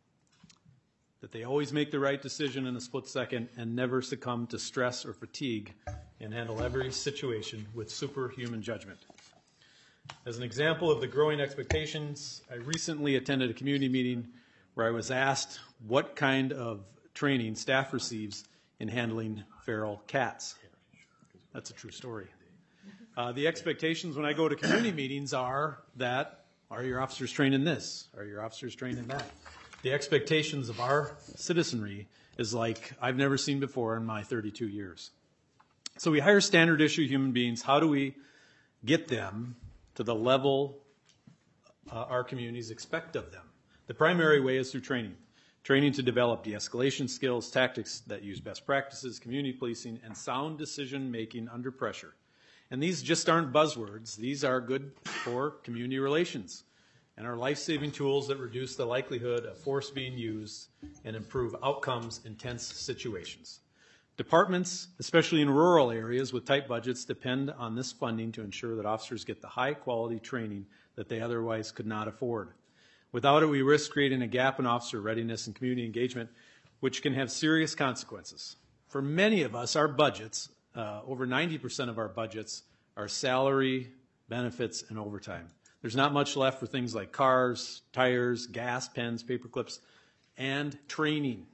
that they always make the right decision in a split second and never succumb to stress or fatigue, and handle every situation with superhuman judgment. As an example of the growing expectations, I recently attended a community meeting where I was asked what kind of training staff receives in handling feral cats. That's a true story. Uh, the expectations when I go to community meetings are that, are your officers trained in this? Are your officers trained in that? The expectations of our citizenry is like I've never seen before in my thirty-two years. So we hire standard issue human beings. How do we get them to the level uh, our communities expect of them? The primary way is through training. Training to develop de-escalation skills, tactics that use best practices, community policing, and sound decision-making under pressure. And these just aren't buzzwords. These are good for community relations and are life-saving tools that reduce the likelihood of force being used and improve outcomes in tense situations. Departments, especially in rural areas with tight budgets, depend on this funding to ensure that officers get the high-quality training that they otherwise could not afford. Without it, we risk creating a gap in officer readiness and community engagement, which can have serious consequences. For many of us, our budgets, uh, over ninety percent of our budgets, are salary, benefits, and overtime. There's not much left for things like cars, tires, gas, pens, paper clips, and training.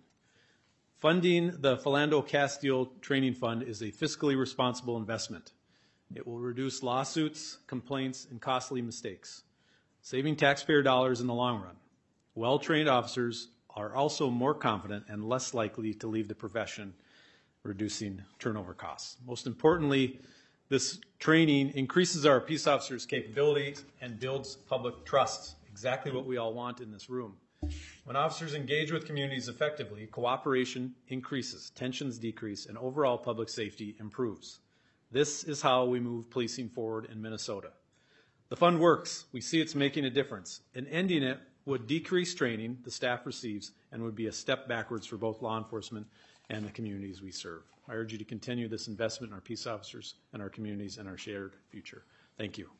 Funding the Philando Castile Training Fund is a fiscally responsible investment. It will reduce lawsuits, complaints, and costly mistakes, saving taxpayer dollars in the long run. Well-trained officers are also more confident and less likely to leave the profession, reducing turnover costs. Most importantly, this training increases our peace officers' capabilities and builds public trust, exactly what we all want in this room. When officers engage with communities effectively, cooperation increases, tensions decrease, and overall public safety improves. This is how we move policing forward in Minnesota. The fund works. We see it's making a difference. And ending it would decrease training the staff receives and would be a step backwards for both law enforcement and the communities we serve. I urge you to continue this investment in our peace officers and our communities and our shared future. Thank you.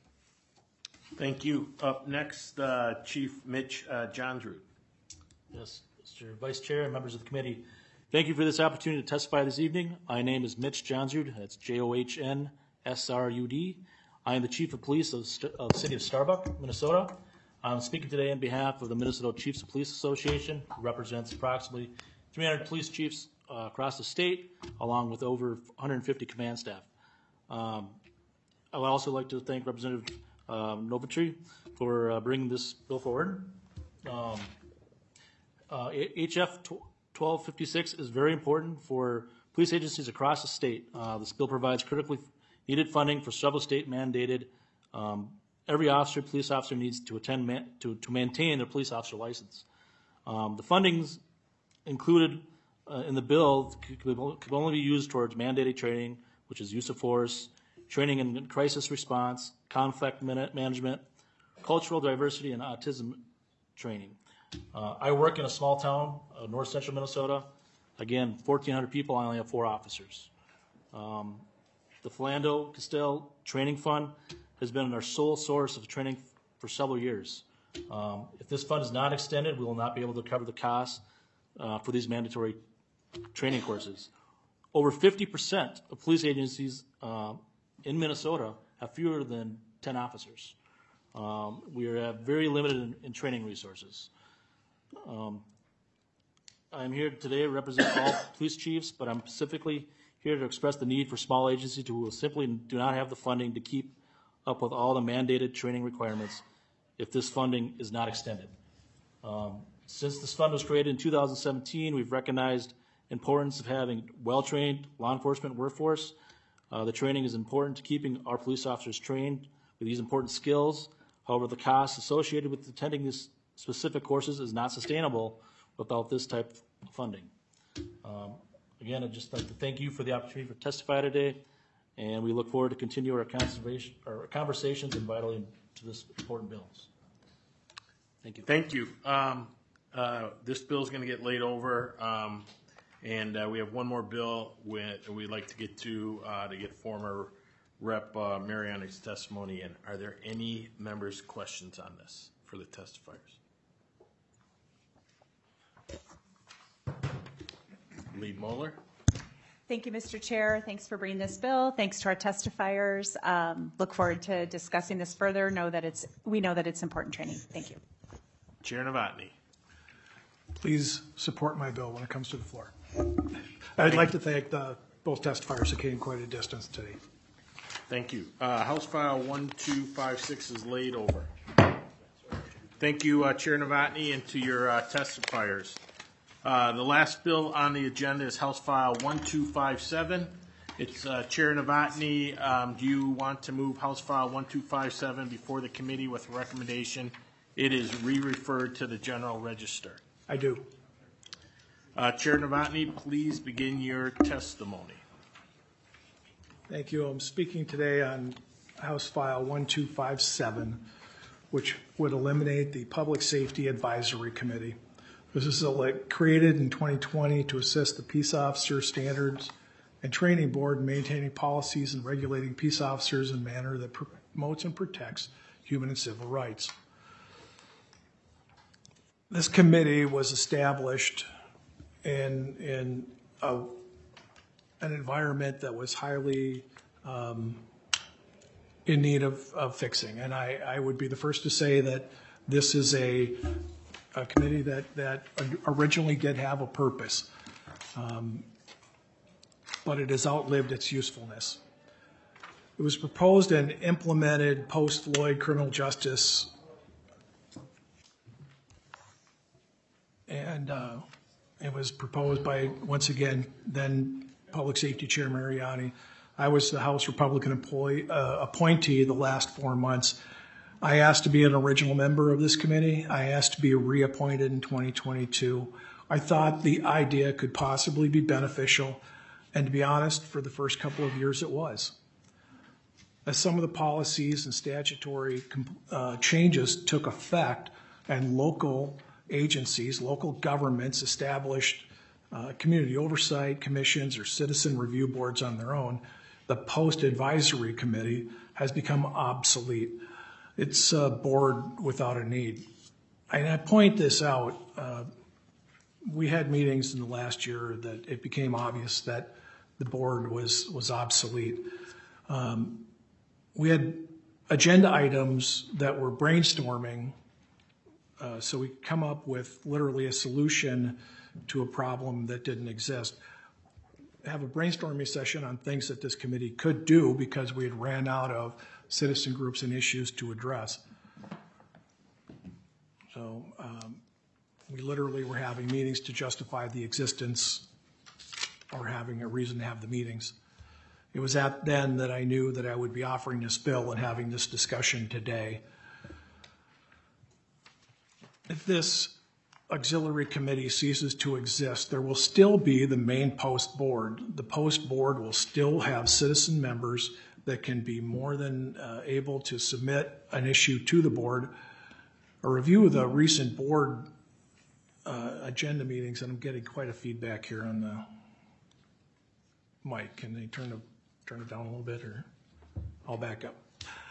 Thank you. Up next, uh, Chief Mitch uh, Johnsrud. Yes, Mister Vice Chair and members of the committee, thank you for this opportunity to testify this evening. My name is Mitch Johnsrud. That's J O H N S R U D. I am the Chief of Police of, St- of the City of Starbuck, Minnesota. I'm speaking today on behalf of the Minnesota Chiefs of Police Association, who represents approximately three hundred police chiefs uh, across the state, along with over one hundred fifty command staff. Um, I would also like to thank Representative um, Novatry for uh, bringing this bill forward. Um, uh, H F twelve fifty-six is very important for police agencies across the state. Uh, this bill provides critically needed funding for several state mandated. Um, every officer, police officer needs to attend man, to, to maintain their police officer license. Um, the fundings included uh, in the bill could, could only be used towards mandated training, which is use of force, training in crisis response, conflict management, cultural diversity, and autism training. Uh, I work in a small town, uh, north central Minnesota. Again, fourteen hundred people, I only have four officers. Um, the Philando Castile Training Fund has been our sole source of training for several years. Um, if this fund is not extended, we will not be able to cover the costs uh, for these mandatory training courses. Over fifty percent of police agencies uh, in Minnesota have fewer than ten officers. Um, we are very limited in, in training resources. Um, I'm here today to represent all police chiefs, but I'm specifically here to express the need for small agencies who will simply do not have the funding to keep up with all the mandated training requirements if this funding is not extended. Um, since this fund was created in two thousand seventeen, we've recognized the importance of having well-trained law enforcement workforce. Uh, the training is important to keeping our police officers trained with these important skills. However, the cost associated with attending these specific courses is not sustainable without this type of funding. Um, again, I'd just like to thank you for the opportunity to testify today, and we look forward to continue our, conservation, our conversations and vitally to this important bills. Thank you. Thank you. Um, uh, this bill is going to get laid over, um, and uh, we have one more bill with, we'd like to get to uh, to get former Rep uh, Mariani's testimony in. Are there any members' questions on this for the testifiers? Lead Moeller. Thank you, Mister Chair. Thanks for bringing this bill. Thanks to our testifiers. Um, look forward to discussing this further. Know that it's we know that it's important training. Thank you. Chair Novotny. Please support my bill when it comes to the floor. I'd like to thank the, both testifiers who came quite a distance today. Thank you. Uh, House File one two five six is laid over. Thank you, uh, Chair Novotny, and to your uh, testifiers. Uh, the last bill on the agenda is House File one two five seven. It's uh, Chair Novotny. Um, do you want to move House File one two five seven before the committee with a recommendation? It is re-referred to the General Register. I do. Uh, Chair Novotny, please begin your testimony. Thank you. I'm speaking today on House File one two five seven, which would eliminate the Public Safety Advisory Committee. This is created in twenty twenty to assist the Peace Officer Standards and Training Board in maintaining policies and regulating peace officers in a manner that promotes and protects human and civil rights. This committee was established in, in a, an environment that was highly um, in need of, of fixing. And I, I would be the first to say that this is a a committee that, that originally did have a purpose, um, but it has outlived its usefulness. It was proposed and implemented post-Floyd criminal justice, and uh, it was proposed by, once again, then Public Safety Chair Mariani. I was the House Republican employee, uh, appointee the last four months. I asked to be an original member of this committee. I asked to be reappointed in twenty twenty-two. I thought the idea could possibly be beneficial, and to be honest, for the first couple of years it was. As some of the policies and statutory uh, changes took effect and local agencies, local governments established uh, community oversight commissions or citizen review boards on their own, the post-advisory committee has become obsolete. It's a board without a need. And I point this out. Uh, we had meetings in the last year that it became obvious that the board was, was obsolete. Um, we had agenda items that we're brainstorming, uh, so we could come up with literally a solution to a problem that didn't exist. Have a brainstorming session on things that this committee could do because we had ran out of citizen groups and issues to address. So um, we literally were having meetings to justify the existence or having a reason to have the meetings. It was at then that I knew that I would be offering this bill and having this discussion today. If this auxiliary committee ceases to exist, there will still be the main post board. The post board will still have citizen members that can be more than uh, able to submit an issue to the board. A review of the recent board uh, agenda meetings, and I'm getting quite a feedback here on the mic. Can they turn, the, turn it down a little bit, or I'll back up.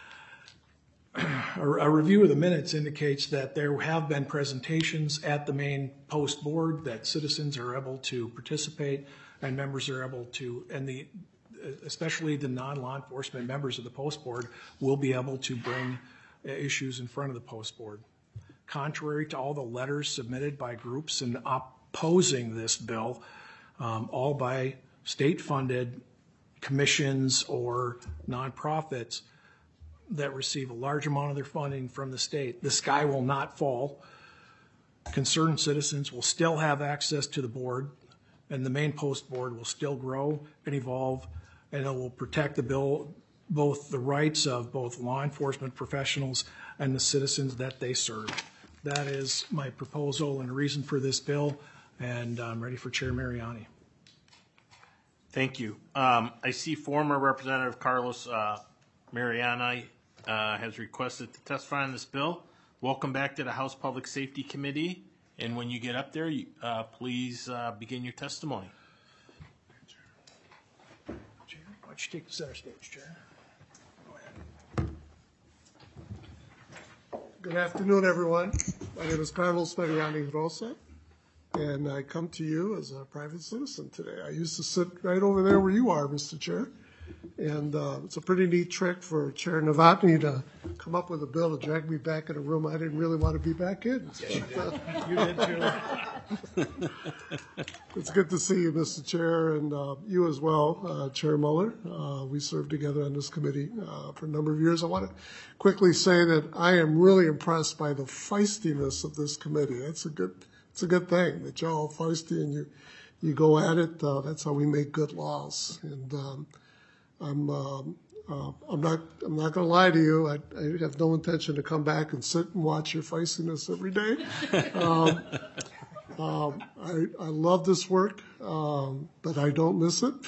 A, a review of the minutes indicates that there have been presentations at the main post board that citizens are able to participate and members are able to, and the especially the non-law enforcement members of the post board will be able to bring issues in front of the post board. Contrary to all the letters submitted by groups in opposing this bill, um, all by state-funded commissions or nonprofits that receive a large amount of their funding from the state, the sky will not fall. Concerned citizens will still have access to the board, and the main post board will still grow and evolve, and it will protect the bill, both the rights of both law enforcement professionals and the citizens that they serve. That is my proposal and the reason for this bill, and I'm ready for Chair Mariani. Thank you. Um, I see former Representative Carlos uh, Mariani uh, has requested to testify on this bill. Welcome back to the House Public Safety Committee, and when you get up there, you, uh, please uh, begin your testimony. Chair, why don't you take the center stage, Chair? Good afternoon, everyone. My name is Carlos Mariani Rosa, and I come to you as a private citizen today. I used to sit right over there where you are, Mister Chair, and uh, it's a pretty neat trick for Chair Novotny to come up with a bill to drag me back in a room I didn't really want to be back in. Yes, you did. You did, too. It's good to see you, Mister Chair, and uh, you as well, uh, Chair Muller. Uh, we served together on this committee uh, for a number of years. I want to quickly say that I am really impressed by the feistiness of this committee. It's a good, it's a good thing that you're all feisty and you, you go at it. Uh, that's how we make good laws. And um, I'm, um, uh, I'm not, I'm not going to lie to you. I, I have no intention to come back and sit and watch your feistiness every day. Um, Um, I, I love this work, um, but I don't miss it.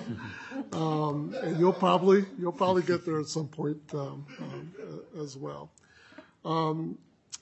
um, and you'll probably you'll probably get there at some point um, um, as well. Um,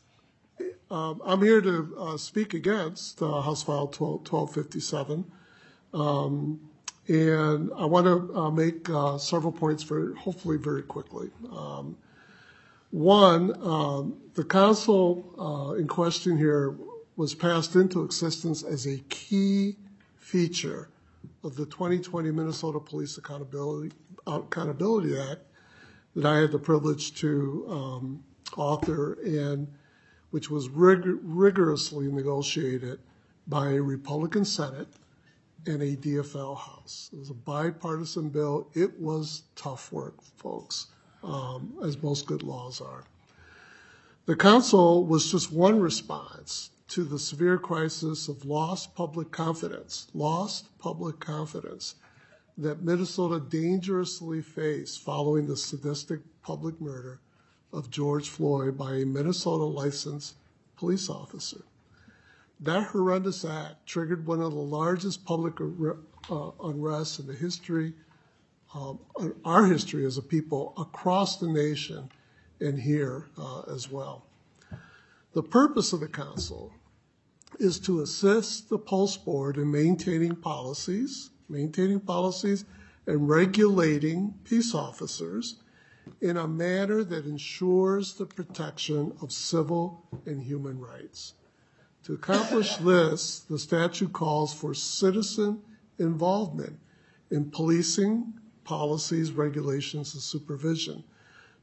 um, I'm here to uh, speak against uh, House File twelve fifty-seven, um, and I want to uh, make uh, several points very hopefully very quickly. Um, one, um, the council uh, in question here was passed into existence as a key feature of the twenty twenty Minnesota Police Accountability, Accountability Act that I had the privilege to um, author, and which was rig- rigorously negotiated by a Republican Senate and a D F L House. It was a bipartisan bill. It was tough work, folks, um, as most good laws are. The council was just one response to the severe crisis of lost public confidence, lost public confidence that Minnesota dangerously faced following the sadistic public murder of George Floyd by a Minnesota licensed police officer. That horrendous act triggered one of the largest public uh, unrest in the history, um, our history as a people across the nation and here uh, as well. The purpose of the council is to assist the Pulse Board in maintaining policies, maintaining policies and regulating peace officers in a manner that ensures the protection of civil and human rights. To accomplish this, the statute calls for citizen involvement in policing, policies, regulations, and supervision.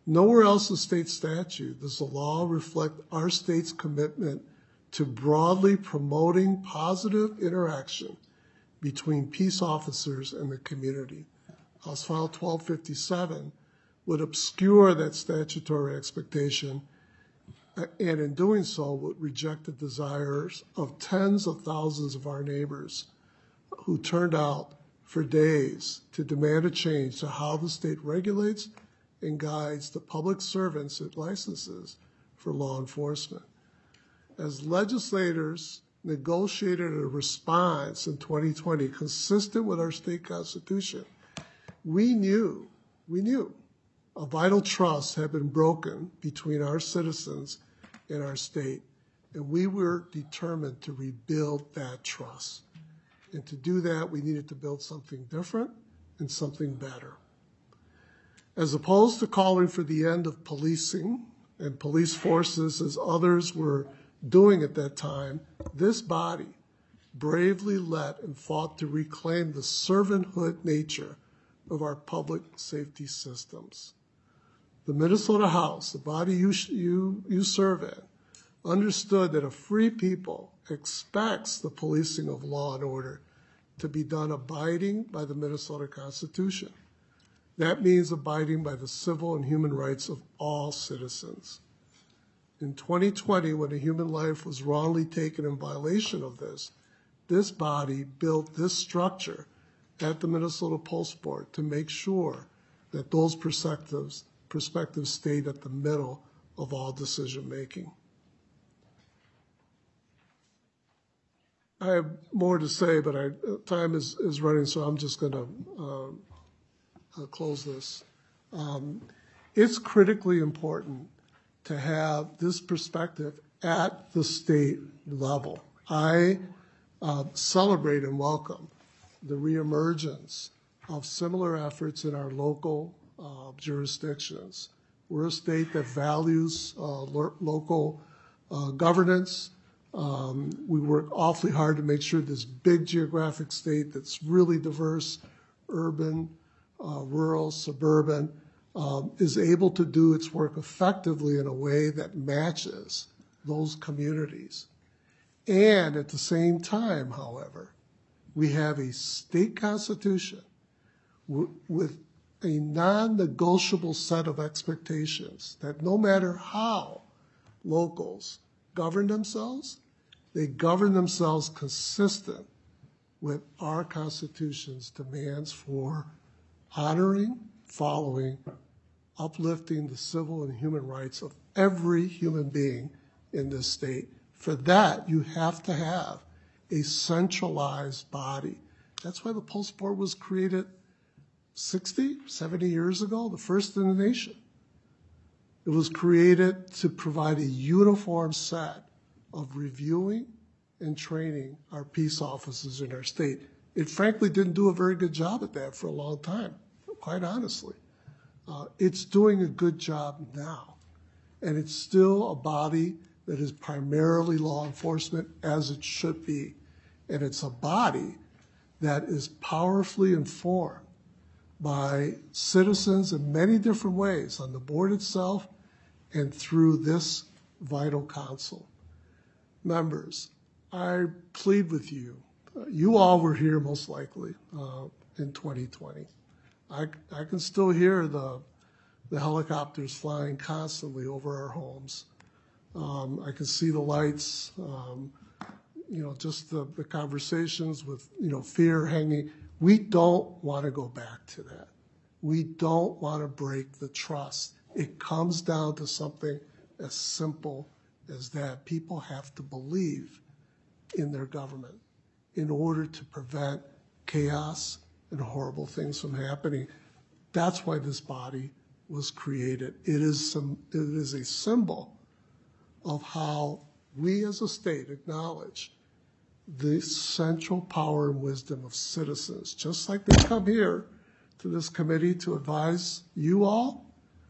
Nowhere else in state statute does the law reflect our state's commitment to broadly promoting positive interaction between peace officers and the community. House File twelve fifty-seven would obscure that statutory expectation, and in doing so would reject the desires of tens of thousands of our neighbors who turned out for days to demand a change to how the state regulates and guides the public servants it licenses for law enforcement. As legislators negotiated a response in twenty twenty consistent with our state constitution, we knew, we knew a vital trust had been broken between our citizens and our state, and we were determined to rebuild that trust. And to do that, we needed to build something different and something better. As opposed to calling for the end of policing and police forces as others were doing at that time, this body bravely led and fought to reclaim the servanthood nature of our public safety systems. The Minnesota House, the body you, you, you serve in, understood that a free people expects the policing of law and order to be done abiding by the Minnesota Constitution. That means abiding by the civil and human rights of all citizens. In twenty twenty, when a human life was wrongly taken in violation of this, this body built this structure at the Minnesota Post Board to make sure that those perspectives, perspectives stayed at the middle of all decision making. I have more to say, but I, time is, is running, so I'm just going to uh, uh, close this. Um, it's critically important to have this perspective at the state level. I uh, celebrate and welcome the reemergence of similar efforts in our local uh, jurisdictions. We're a state that values uh, lo- local uh, governance. Um, we work awfully hard to make sure this big geographic state that's really diverse, urban, uh, rural, suburban, um, is able to do its work effectively in a way that matches those communities. And at the same time, however, we have a state constitution w- with a non-negotiable set of expectations that no matter how locals govern themselves, they govern themselves consistent with our Constitution's demands for honoring, following, uplifting the civil and human rights of every human being in this state. For that, you have to have a centralized body. That's why the Post Board was created sixty, seventy years ago, the first in the nation. It was created to provide a uniform set of reviewing and training our peace officers in our state. It frankly didn't do a very good job at that for a long time, quite honestly. Uh, it's doing a good job now, and it's still a body that is primarily law enforcement, as it should be. And it's a body that is powerfully informed by citizens in many different ways on the board itself and through this vital council. Members, I plead with you. Uh, you all were here most likely uh, in twenty twenty. I, I can still hear the, the helicopters flying constantly over our homes. Um, I can see the lights, um, you know, just the, the conversations with, you know, fear hanging. We don't want to go back to that. We don't want to break the trust. It comes down to something as simple as that. People have to believe in their government in order to prevent chaos and horrible things from happening. That's why this body was created. It is some, it is a symbol of how we as a state acknowledge the central power and wisdom of citizens. Just like they come here to this committee to advise you all,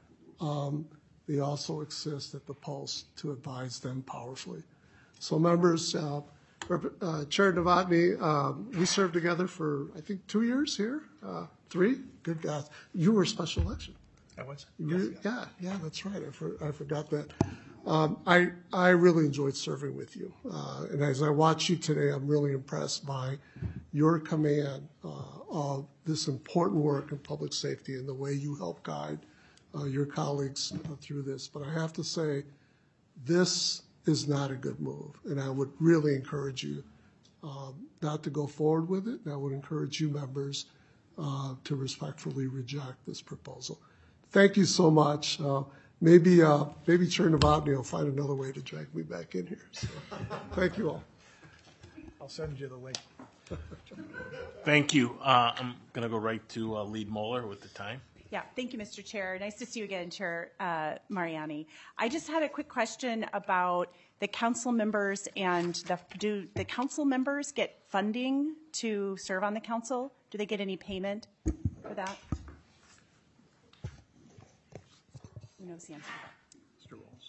um, they also exist at the Post to advise them powerfully. So members, uh, uh, Chair Novotny, um, we served together for, I think, two years here, uh, three? Good God. You were a special election. I was? You- Yeah, yeah, that's right. I for- I forgot that. Um, I, I really enjoyed serving with you. Uh, And as I watch you today, I'm really impressed by your command uh, of this important work in public safety and the way you help guide uh, your colleagues uh, through this. But I have to say, this is not a good move, and I would really encourage you um, not to go forward with it, and I would encourage you members uh, to respectfully reject this proposal. Thank you so much. Uh, Maybe, uh, maybe Chair Novotny will find another way to drag me back in here. So, thank you all. I'll send you the link. Thank you. Uh, I'm going to go right to uh, Lead Moeller with the time. Yeah, thank you, Mister Chair. Nice to see you again, Chair uh, Mariani. I just had a quick question about the council members and the, do the council members get funding to serve on the council? Do they get any payment for that? Who knows the answer? Mister Wells.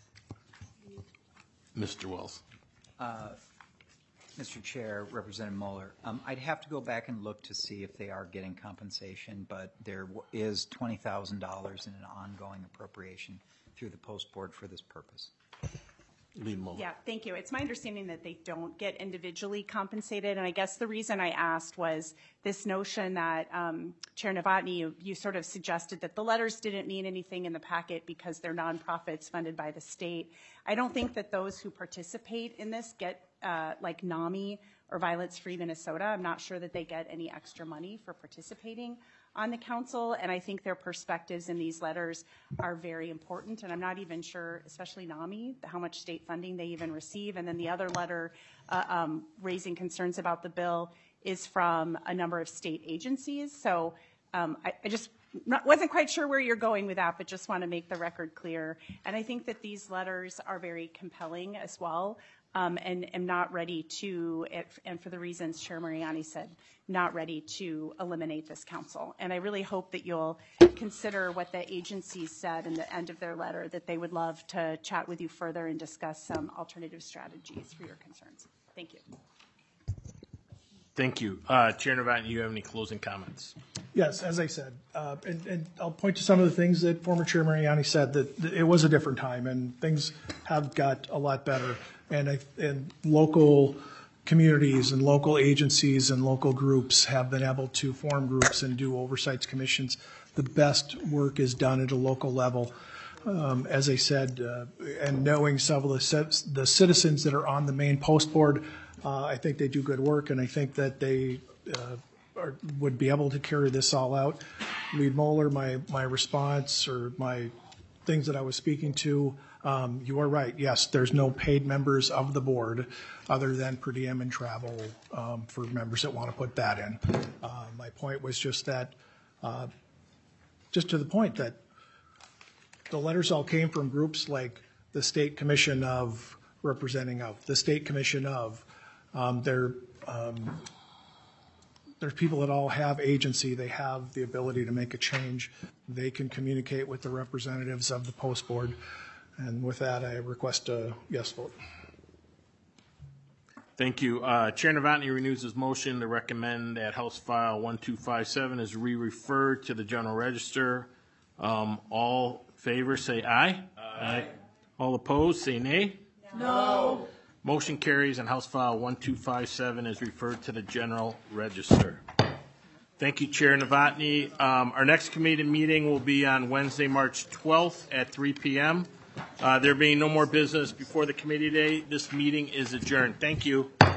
Mister Wells. Uh, Mister Chair, Representative Mueller, um, I'd have to go back and look to see if they are getting compensation, but there w- is twenty thousand dollars in an ongoing appropriation through the post board for this purpose. Lead Mueller. Yeah, thank you. It's my understanding that they don't get individually compensated, and I guess the reason I asked was this notion that um, Chair Novotny, you, you sort of suggested that the letters didn't mean anything in the packet because they're nonprofits funded by the state. I don't think that those who participate in this get uh, like NAMI or Violence Free Minnesota. I'm not sure that they get any extra money for participating on the council, and I think their perspectives in these letters are very important, and I'm not even sure, especially NAMI, how much state funding they even receive. And then the other letter uh, um, raising concerns about the bill is from a number of state agencies. So um, I, I just not, wasn't quite sure where you're going with that, but just want to make the record clear. And I think that these letters are very compelling as well. Um, and am not ready to, and for the reasons Chair Mariani said, not ready to eliminate this council. And I really hope that you'll consider what the agencies said in the end of their letter, that they would love to chat with you further and discuss some alternative strategies for your concerns. Thank you. Thank you. Uh, Chair Novotny, you have any closing comments? Yes, as I said, uh, and, and I'll point to some of the things that former Chair Mariani said, that that it was a different time and things have got a lot better. And, I, and local communities and local agencies and local groups have been able to form groups and do oversights commissions. The best work is done at a local level. Um, as I said, uh, and knowing some of the, the citizens that are on the main post board, uh, I think they do good work, and I think that they uh, are, would be able to carry this all out. Lead Moeller, my, my response or my things that I was speaking to, Um, you are right. Yes, there's no paid members of the board other than per diem and travel um, for members that want to put that in. Uh, my point was just that, uh, just to the point that the letters all came from groups like the State Commission of Representing of, the State Commission of. Um, they're, um, there's people that all have agency. They have the ability to make a change. They can communicate with the representatives of the post board. And with that, I request a yes vote. Thank you. Uh, Chair Novotny renews his motion to recommend that House File one two five seven is re-referred to the General Register. Um, all in favor say aye. Aye. All opposed say nay. No. Motion carries and House File one two five seven is referred to the General Register. Thank you, Chair Novotny. Um, our next committee meeting will be on Wednesday, March twelfth at three p m Uh, there being no more business before the committee today, this meeting is adjourned. Thank you.